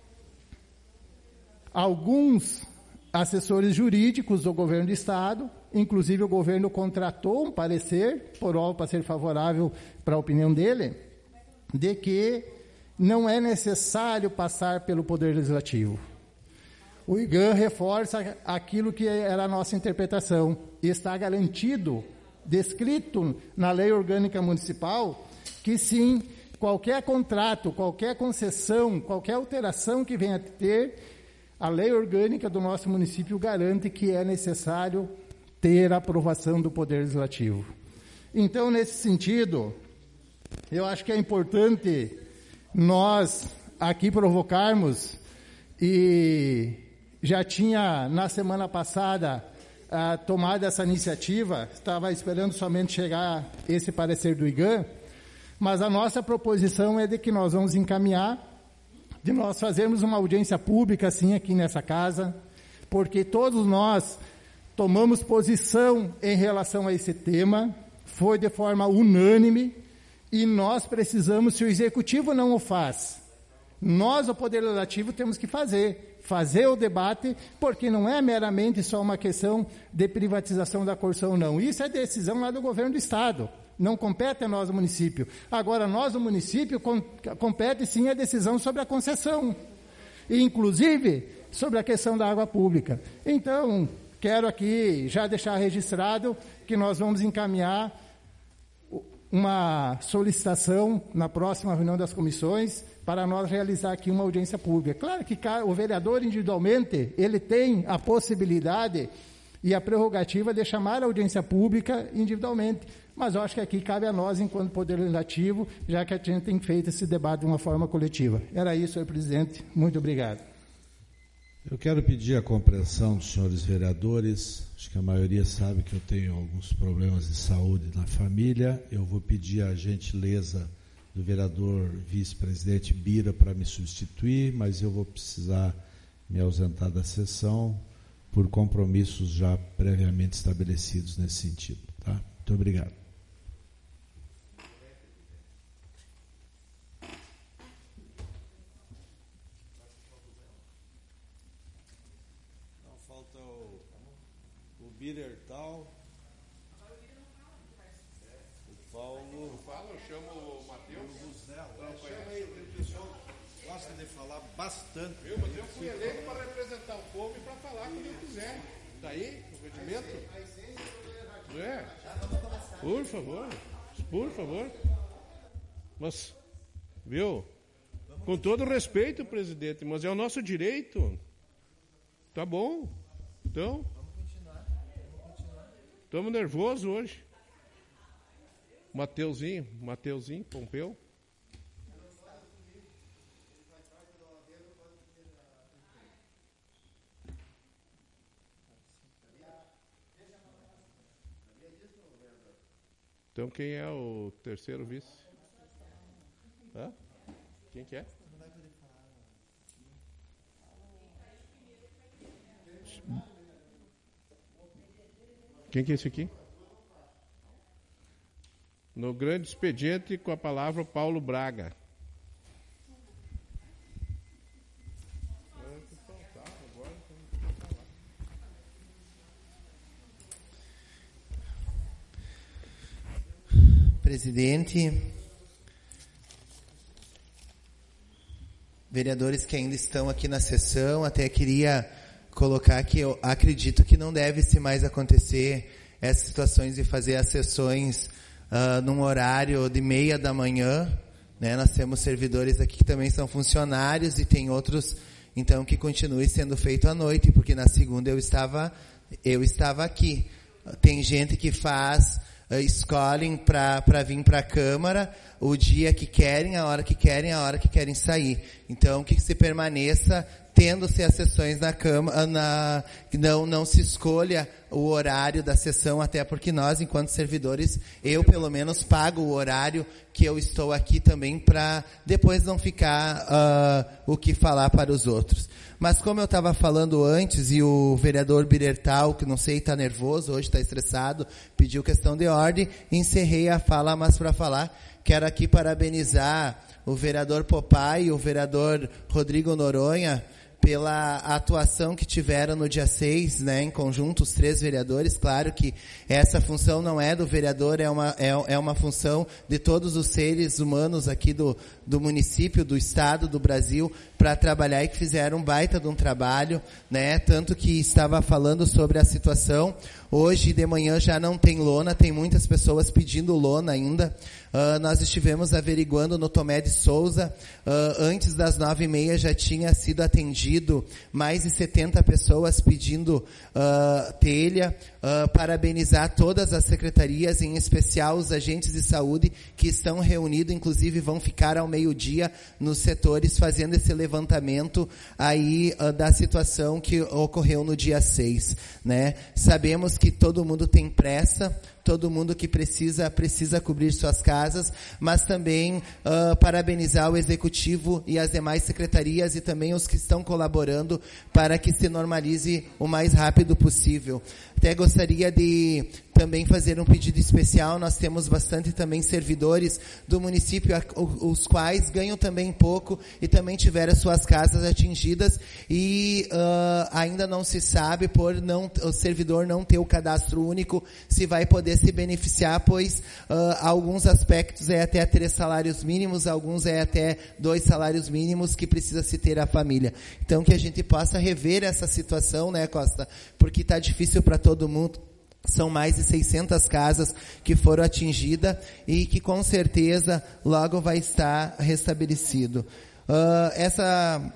alguns assessores jurídicos do governo do Estado, inclusive o governo contratou um parecer, por hora para ser favorável para a opinião dele, de que não é necessário passar pelo Poder Legislativo. O I G A N reforça aquilo que era a nossa interpretação. Está garantido, descrito na Lei Orgânica Municipal, que sim, qualquer contrato, qualquer concessão, qualquer alteração que venha a ter, a Lei Orgânica do nosso município garante que é necessário ter a aprovação do Poder Legislativo. Então, nesse sentido, eu acho que é importante nós aqui provocarmos, e já tinha, na semana passada, ah, tomado essa iniciativa, estava esperando somente chegar esse parecer do I G A N, mas a nossa proposição é de que nós vamos encaminhar, de nós fazermos uma audiência pública, assim, aqui nessa casa, porque todos nós tomamos posição em relação a esse tema, foi de forma unânime, e nós precisamos, se o Executivo não o faz, nós, o Poder Legislativo, temos que fazer, fazer o debate, porque não é meramente só uma questão de privatização da Corção, não. Isso é decisão lá do governo do Estado, não compete a nós, o município. Agora, nós, o município, com, compete sim a decisão sobre a concessão, e, inclusive, sobre a questão da água pública. Então, quero aqui já deixar registrado que nós vamos encaminhar uma solicitação na próxima reunião das comissões para nós realizar aqui uma audiência pública. Claro que o vereador individualmente, ele tem a possibilidade e a prerrogativa de chamar a audiência pública individualmente, mas eu acho que aqui cabe a nós, enquanto Poder Legislativo, já que a gente tem feito esse debate de uma forma coletiva. Era isso, senhor presidente. Muito obrigado. Eu quero pedir a compreensão dos senhores vereadores, acho que a maioria sabe que eu tenho alguns problemas de saúde na família, eu vou pedir a gentileza do vereador vice-presidente Bira para me substituir, mas eu vou precisar me ausentar da sessão por compromissos já previamente estabelecidos nesse sentido. Tá? Muito obrigado. Biller tal. O Paulo. Eu falo, eu chamo o Matheus. Chama aí, o pessoal gosta de falar bastante. Eu, mas eu fui eleito para representar o povo e para falar quando eu quiser. Daí, o regimento. É. Por favor, por favor. Mas, viu? Com todo respeito, presidente, mas é o nosso direito. Tá bom? Então. Estamos nervosos hoje. Mateuzinho, Mateuzinho, Pompeu. Então quem é o terceiro vice? Hã? Quem que é? Quem que é esse aqui? No grande expediente, com a palavra Paulo Braga. Presidente, vereadores que ainda estão aqui na sessão, até queria colocar que eu acredito que não deve se mais acontecer essas situações de fazer as sessões uh, num horário de meia da manhã, né? Nós temos servidores aqui que também são funcionários e tem outros, então, que continue sendo feito à noite, porque na segunda eu estava, eu estava aqui. Tem gente que faz, uh, escolhem para vir para a Câmara o dia que querem, a hora que querem, a hora que querem sair. Então, que se permaneça tendo-se as sessões na Câmara, na, não, não se escolha o horário da sessão, até porque nós, enquanto servidores, eu pelo menos pago o horário que eu estou aqui também, para depois não ficar uh, o que falar para os outros. Mas como eu estava falando antes, e o vereador Birertal, que não sei, está nervoso, hoje está estressado, pediu questão de ordem, encerrei a fala, mas para falar, quero aqui parabenizar o vereador Popai e o vereador Rodrigo Noronha, pela atuação que tiveram no dia seis, né, em conjunto, os três vereadores. Claro que essa função não é do vereador, é uma, é, é uma função de todos os seres humanos aqui do, do município, do estado, do Brasil, para trabalhar, e que fizeram um baita de um trabalho, né, tanto que estava falando sobre a situação. Hoje de manhã já não tem lona, tem muitas pessoas pedindo lona ainda. Uh, nós estivemos averiguando no Tomé de Souza, uh, antes das nove e meia já tinha sido atendido mais de setenta pessoas pedindo uh, telha. Uh, parabenizar todas as secretarias, em especial os agentes de saúde que estão reunidos, inclusive vão ficar ao meio-dia nos setores fazendo esse levantamento aí uh, da situação que ocorreu no dia seis, né? Sabemos que todo mundo tem pressa, todo mundo que precisa, precisa cobrir suas casas, mas também uh, parabenizar o Executivo e as demais secretarias e também os que estão colaborando para que se normalize o mais rápido possível. Até gostaria de também fazer um pedido especial. Nós temos bastante também servidores do município, os quais ganham também pouco e também tiveram suas casas atingidas, e uh, ainda não se sabe, por não, o servidor não ter o cadastro único, se vai poder se beneficiar, pois uh, alguns aspectos é até três salários mínimos, alguns é até dois salários mínimos que precisa se ter a família. Então que a gente possa rever essa situação, né, Costa? Porque está difícil para todo mundo. São mais de seiscentas casas que foram atingidas e que com certeza logo vai estar restabelecido. Uh, essa...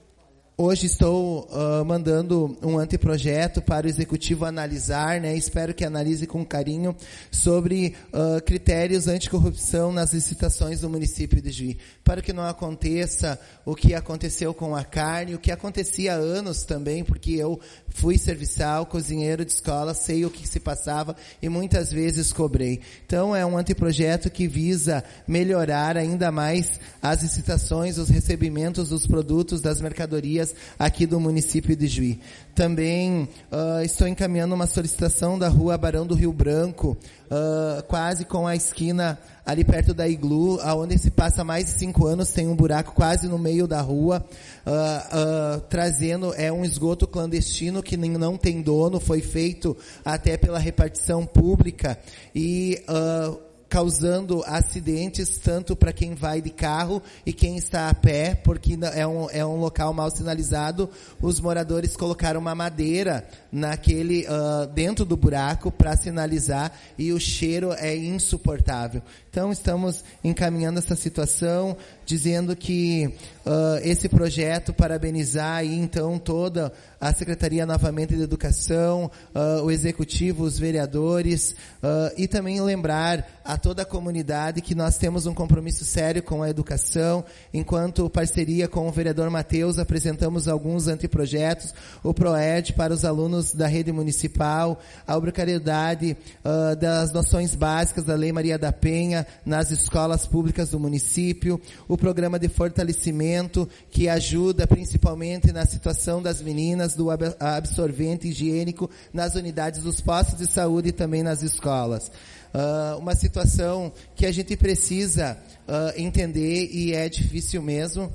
Hoje estou uh, mandando um anteprojeto para o Executivo analisar, né? Espero que analise com carinho sobre uh, critérios anticorrupção nas licitações do município de Juí, para que não aconteça o que aconteceu com a carne, o que acontecia há anos também, porque eu fui serviçal, cozinheiro de escola, sei o que se passava e muitas vezes cobrei. Então é um anteprojeto que visa melhorar ainda mais as licitações, os recebimentos dos produtos, das mercadorias aqui do município de Juí. Também uh, estou encaminhando uma solicitação da rua Barão do Rio Branco, uh, quase com a esquina ali perto da Iglu, onde se passa mais de cinco anos, tem um buraco quase no meio da rua, uh, uh, trazendo, é um esgoto clandestino que não tem dono, foi feito até pela repartição pública e... Uh, causando acidentes tanto para quem vai de carro e quem está a pé, porque é um, é um local mal sinalizado. Os moradores colocaram uma madeira naquele, uh, dentro do buraco para sinalizar, e o cheiro é insuportável. Então estamos encaminhando essa situação, dizendo que uh, esse projeto, parabenizar aí então toda a Secretaria novamente de Educação, uh, o Executivo, os vereadores, uh, e também lembrar a toda a comunidade que nós temos um compromisso sério com a educação. Enquanto parceria com o vereador Matheus, apresentamos alguns anteprojetos, o PROED para os alunos da rede municipal, a obrigatoriedade uh, das noções básicas da Lei Maria da Penha nas escolas públicas do município, o programa de fortalecimento que ajuda principalmente na situação das meninas, do absorvente higiênico nas unidades dos postos de saúde e também nas escolas. Uh, uma situação que a gente precisa uh, entender, e é difícil mesmo,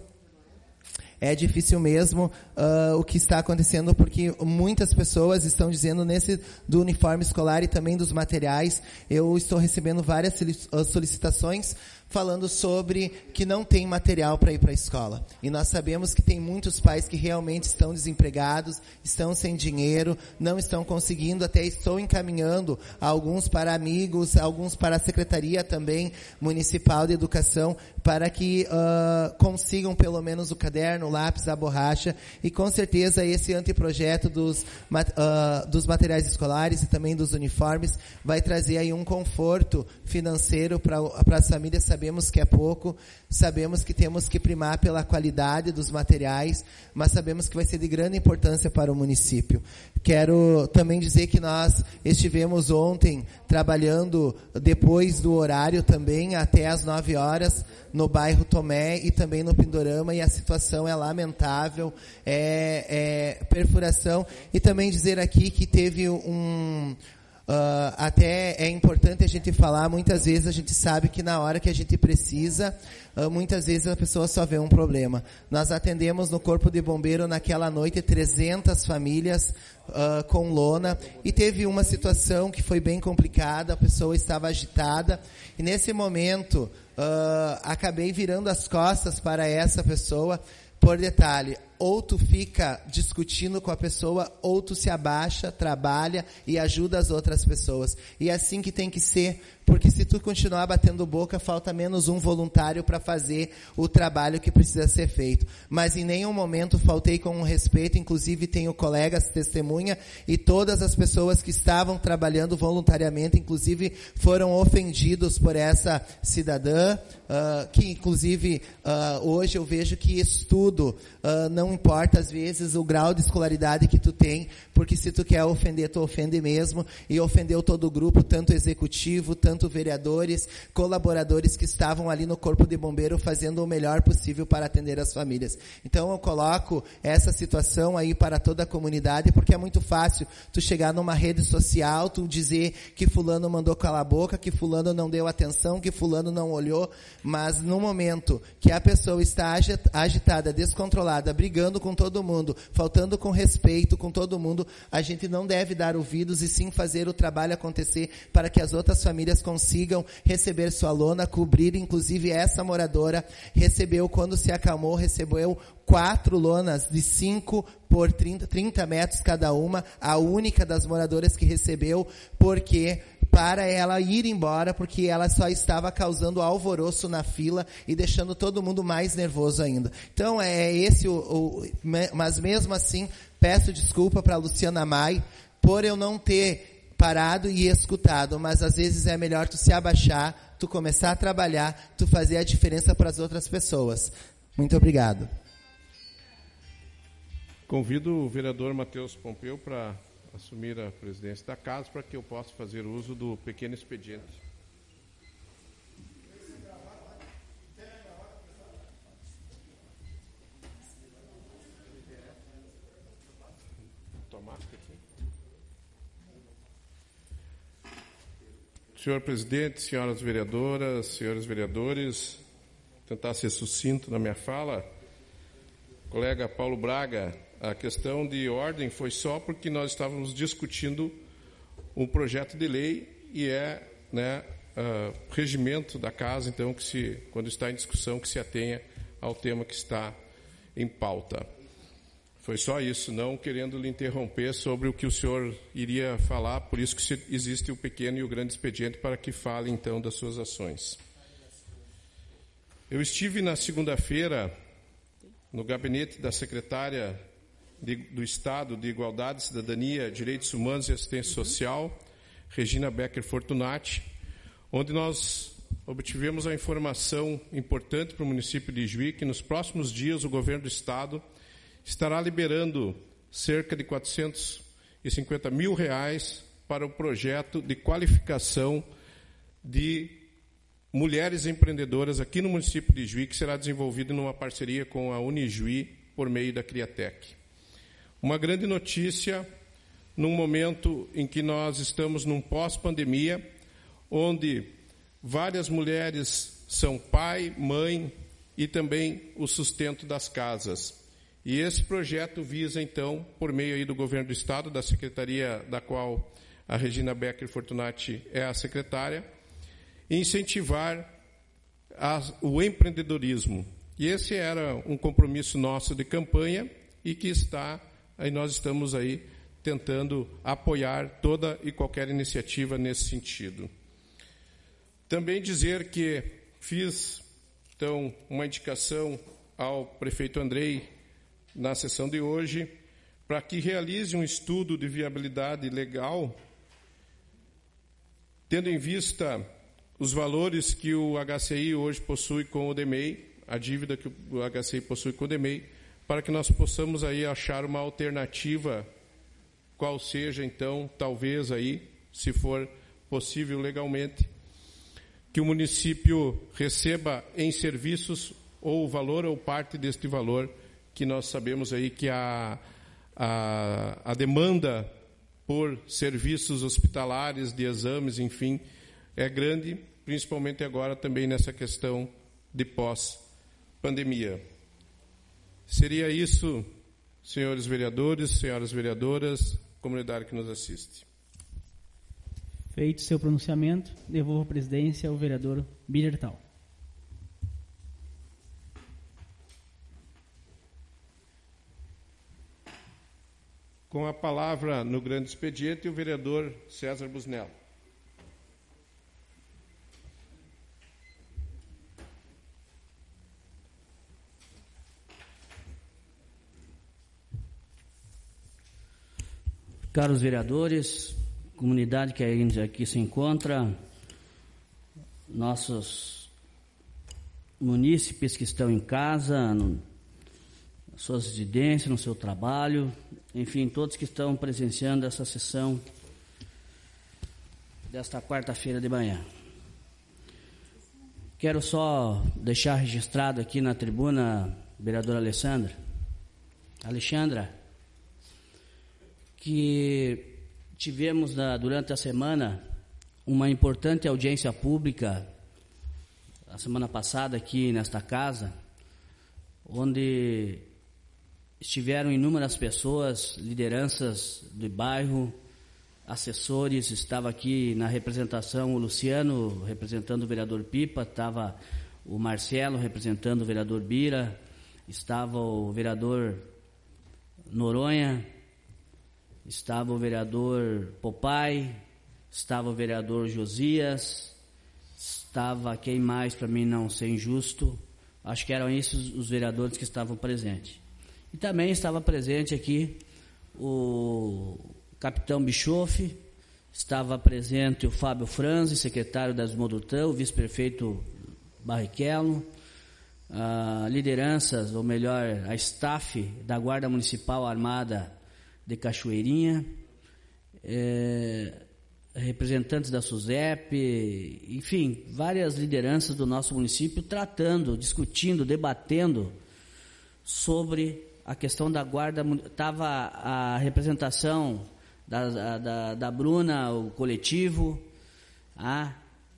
é difícil mesmo uh, o que está acontecendo, porque muitas pessoas estão dizendo nesse do uniforme escolar e também dos materiais. Eu estou recebendo várias solicitações falando sobre que não tem material para ir para a escola. E nós sabemos que tem muitos pais que realmente estão desempregados, estão sem dinheiro, não estão conseguindo, até estou encaminhando alguns para amigos, alguns para a Secretaria também Municipal de Educação, para que uh, consigam pelo menos o caderno, o lápis, a borracha, e com certeza esse anteprojeto dos, uh, dos materiais escolares e também dos uniformes vai trazer aí um conforto financeiro para as famílias. Sabemos que é pouco, sabemos que temos que primar pela qualidade dos materiais, mas sabemos que vai ser de grande importância para o município. Quero também dizer que nós estivemos ontem trabalhando depois do horário também, até às nove horas, no bairro Tomé e também no Pindorama, e a situação é lamentável, é, é perfuração. E também dizer aqui que teve um... Uh, até é importante a gente falar, muitas vezes a gente sabe que na hora que a gente precisa, uh, muitas vezes a pessoa só vê um problema. Nós atendemos no Corpo de Bombeiro naquela noite trezentas famílias uh, com lona, e teve uma situação que foi bem complicada, a pessoa estava agitada, e nesse momento uh, acabei virando as costas para essa pessoa. Por detalhe, ou tu fica discutindo com a pessoa, ou tu se abaixa, trabalha e ajuda as outras pessoas. E é assim que tem que ser, porque se tu continuar batendo boca, falta menos um voluntário para fazer o trabalho que precisa ser feito. Mas em nenhum momento faltei com respeito, inclusive tenho colegas testemunha, e todas as pessoas que estavam trabalhando voluntariamente, inclusive foram ofendidos por essa cidadã, uh, que inclusive uh, hoje eu vejo que estudo uh, não importa às vezes o grau de escolaridade que tu tem, porque se tu quer ofender, tu ofende mesmo, e ofendeu todo o grupo, tanto executivo, tanto vereadores, colaboradores que estavam ali no Corpo de Bombeiro fazendo o melhor possível para atender as famílias. Então eu coloco essa situação aí para toda a comunidade, porque é muito fácil tu chegar numa rede social, tu dizer que fulano mandou calar a boca, que fulano não deu atenção, que fulano não olhou, mas no momento que a pessoa está agitada, descontrolada, brigando com todo mundo, faltando com respeito com todo mundo, a gente não deve dar ouvidos e sim fazer o trabalho acontecer para que as outras famílias consigam receber sua lona, cobrir. Inclusive essa moradora recebeu, quando se acalmou, recebeu quatro lonas de cinco por trinta, trinta metros cada uma, a única das moradoras que recebeu, porque para ela ir embora, porque ela só estava causando alvoroço na fila e deixando todo mundo mais nervoso ainda. Então é esse o, o mas mesmo assim peço desculpa para a Luciana Mai por eu não ter parado e escutado, mas às vezes é melhor tu se abaixar, tu começar a trabalhar, tu fazer a diferença para as outras pessoas. Muito obrigado. Convido o vereador Matheus Pompeu para assumir a presidência da casa, para que eu possa fazer uso do pequeno expediente. Senhor presidente, senhoras vereadoras, senhores vereadores, vou tentar ser sucinto na minha fala. Colega Paulo Braga, a questão de ordem foi só porque nós estávamos discutindo um projeto de lei e é, né, uh, regimento da casa, então, que se, quando está em discussão, que se atenha ao tema que está em pauta. Foi só isso, não querendo lhe interromper sobre o que o senhor iria falar, por isso que existe o pequeno e o grande expediente para que fale, então, das suas ações. Eu estive na segunda-feira no gabinete da secretária de, do Estado de Igualdade, Cidadania, Direitos Humanos e Assistência Social, Regina Becker Fortunati, onde nós obtivemos a informação importante para o município de Ijuí, que nos próximos dias o governo do Estado estará liberando cerca de quatrocentos e cinquenta mil reais para o projeto de qualificação de mulheres empreendedoras aqui no município de Ijuí, que será desenvolvido numa parceria com a Unijuí por meio da Criatec. Uma grande notícia num momento em que nós estamos num pós-pandemia, onde várias mulheres são pai, mãe e também o sustento das casas. E esse projeto visa, então, por meio aí do governo do Estado, da secretaria da qual a Regina Becker Fortunati é a secretária, incentivar a, o empreendedorismo. E esse era um compromisso nosso de campanha e que está, aí nós estamos aí tentando apoiar toda e qualquer iniciativa nesse sentido. Também dizer que fiz, então, uma indicação ao prefeito Andrei na sessão de hoje para que realize um estudo de viabilidade legal, tendo em vista os valores que o H C I hoje possui com o D M E I, a dívida que o H C I possui com o D M E I, para que nós possamos aí achar uma alternativa, qual seja, então, talvez aí, se for possível legalmente, que o município receba em serviços ou o valor ou parte deste valor, que nós sabemos aí que a, a, a demanda por serviços hospitalares, de exames, enfim, é grande, principalmente agora também nessa questão de pós-pandemia. Seria isso, senhores vereadores, senhoras vereadoras, comunidade que nos assiste. Feito seu pronunciamento, devolvo a presidência ao vereador Bidertal. Com a palavra no grande expediente, o vereador César Busnello. Caros vereadores, comunidade que ainda aqui se encontra, nossos munícipes que estão em casa, no, nas suas residências, no seu trabalho, enfim, todos que estão presenciando essa sessão desta quarta-feira de manhã. Quero só deixar registrado aqui na tribuna, vereadora Alessandra, Alexandra, que tivemos na, durante a semana uma importante audiência pública, a semana passada aqui nesta casa, onde estiveram inúmeras pessoas, lideranças do bairro, assessores. Estava aqui na representação o Luciano, representando o vereador Pipa, estava o Marcelo, representando o vereador Bira, estava o vereador Noronha, estava o vereador Popai, estava o vereador Josias, estava quem mais, para mim não ser injusto, acho que eram esses os vereadores que estavam presentes. E também estava presente aqui o capitão Bischoff, estava presente o Fábio Franzi, secretário da Esmodurtã, o vice-prefeito Barrichello, a lideranças, ou melhor, a staff da Guarda Municipal Armada de Cachoeirinha, é, representantes da SUSEP, enfim, várias lideranças do nosso município tratando, discutindo, debatendo sobre a questão da guarda. Estava a representação da, da, da Bruna, o coletivo, a,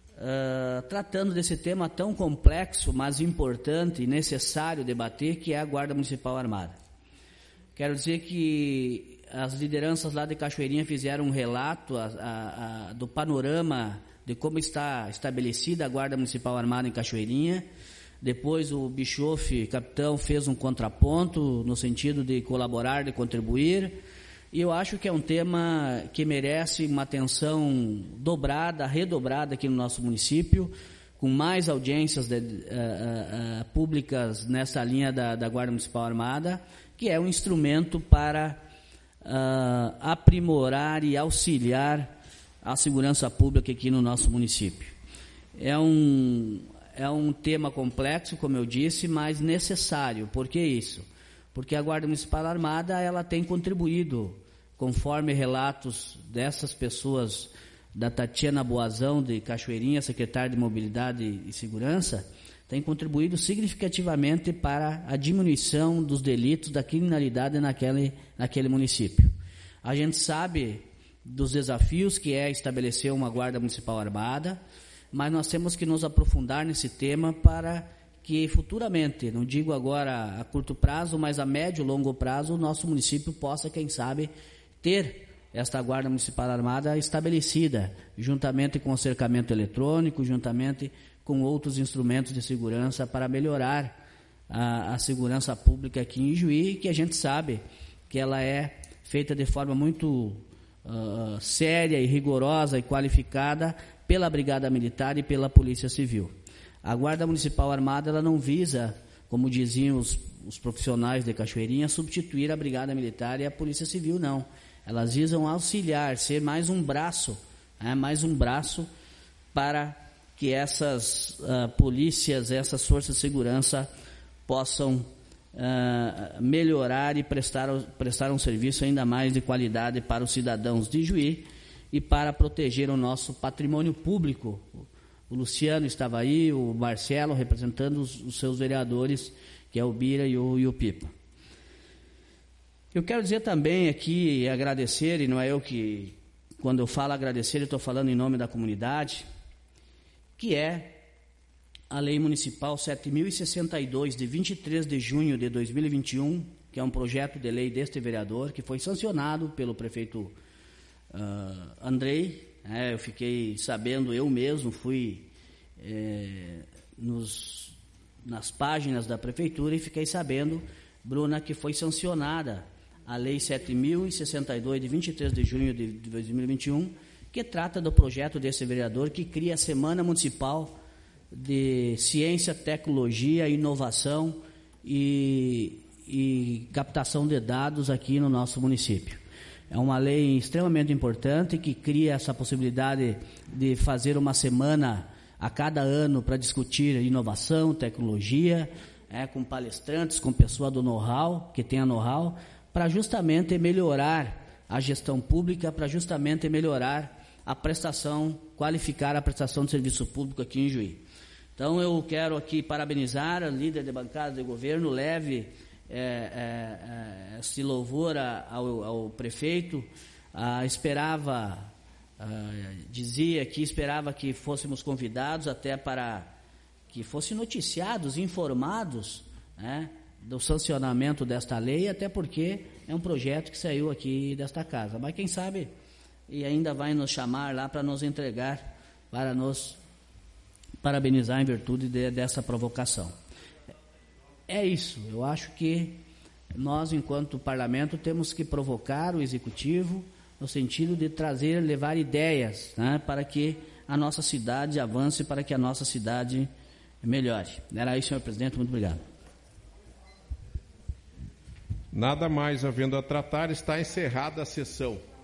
a, tratando desse tema tão complexo, mas importante e necessário debater, que é a Guarda Municipal Armada. Quero dizer que as lideranças lá de Cachoeirinha fizeram um relato a, a, a, do panorama de como está estabelecida a Guarda Municipal Armada em Cachoeirinha. Depois o Bischoff, capitão, fez um contraponto no sentido de colaborar, de contribuir. E eu acho que é um tema que merece uma atenção dobrada, redobrada aqui no nosso município, com mais audiências de, uh, uh, uh, públicas nessa linha da, da Guarda Municipal Armada, que é um instrumento para uh, aprimorar e auxiliar a segurança pública aqui no nosso município. É um, é um tema complexo, como eu disse, mas necessário. Por que isso? Porque a Guarda Municipal Armada ela tem contribuído, conforme relatos dessas pessoas, da Tatiana Boazão, de Cachoeirinha, secretária de Mobilidade e Segurança, tem contribuído significativamente para a diminuição dos delitos, da criminalidade naquele, naquele município. A gente sabe dos desafios que é estabelecer uma Guarda Municipal Armada, mas nós temos que nos aprofundar nesse tema para que futuramente, não digo agora a curto prazo, mas a médio e longo prazo, o nosso município possa, quem sabe, ter esta Guarda Municipal Armada estabelecida, juntamente com o cercamento eletrônico, juntamente com outros instrumentos de segurança para melhorar a, a segurança pública aqui em Ijuí, que a gente sabe que ela é feita de forma muito uh, séria e rigorosa e qualificada pela Brigada Militar e pela Polícia Civil. A Guarda Municipal Armada ela não visa, como diziam os, os profissionais de Cachoeirinha, substituir a Brigada Militar e a Polícia Civil, não. Elas visam auxiliar, ser mais um braço, né, mais um braço para que essas uh, polícias, essas forças de segurança possam uh, melhorar e prestar, prestar um serviço ainda mais de qualidade para os cidadãos de Ijuí e para proteger o nosso patrimônio público. O Luciano estava aí, o Marcelo representando os, os seus vereadores, que é o Bira e o, e o Pipa. Eu quero dizer também aqui, e agradecer, e não é eu que, quando eu falo agradecer, eu estou falando em nome da comunidade, que é a Lei Municipal sete mil e sessenta e dois, de vinte e três de junho de dois mil e vinte e um, que é um projeto de lei deste vereador, que foi sancionado pelo prefeito uh, Andrei. É, eu fiquei sabendo, eu mesmo fui é, nos, nas páginas da prefeitura e fiquei sabendo, Bruna, que foi sancionada a Lei sete mil e sessenta e dois, de vinte e três de junho de dois mil e vinte e um, que trata do projeto desse vereador, que cria a Semana Municipal de Ciência, Tecnologia, Inovação e, e Captação de Dados aqui no nosso município. É uma lei extremamente importante que cria essa possibilidade de fazer uma semana a cada ano para discutir inovação, tecnologia, é, com palestrantes, com pessoa do know-how, que tenha know-how, para justamente melhorar a gestão pública, para justamente melhorar a prestação, qualificar a prestação de serviço público aqui em Juí. Então, eu quero aqui parabenizar a líder de bancada de governo, leve é, é, é, esse louvor ao, ao prefeito. Ah, esperava, ah, dizia que esperava que fôssemos convidados até para que fossem noticiados, informados, né, do sancionamento desta lei, até porque é um projeto que saiu aqui desta casa. Mas quem sabe, e ainda vai nos chamar lá para nos entregar, para nos parabenizar em virtude de, dessa provocação. É isso, eu acho que nós, enquanto parlamento, temos que provocar o executivo no sentido de trazer, levar ideias, né, para que a nossa cidade avance, para que a nossa cidade melhore. Era isso, senhor presidente, muito obrigado. Nada mais havendo a tratar, está encerrada a sessão.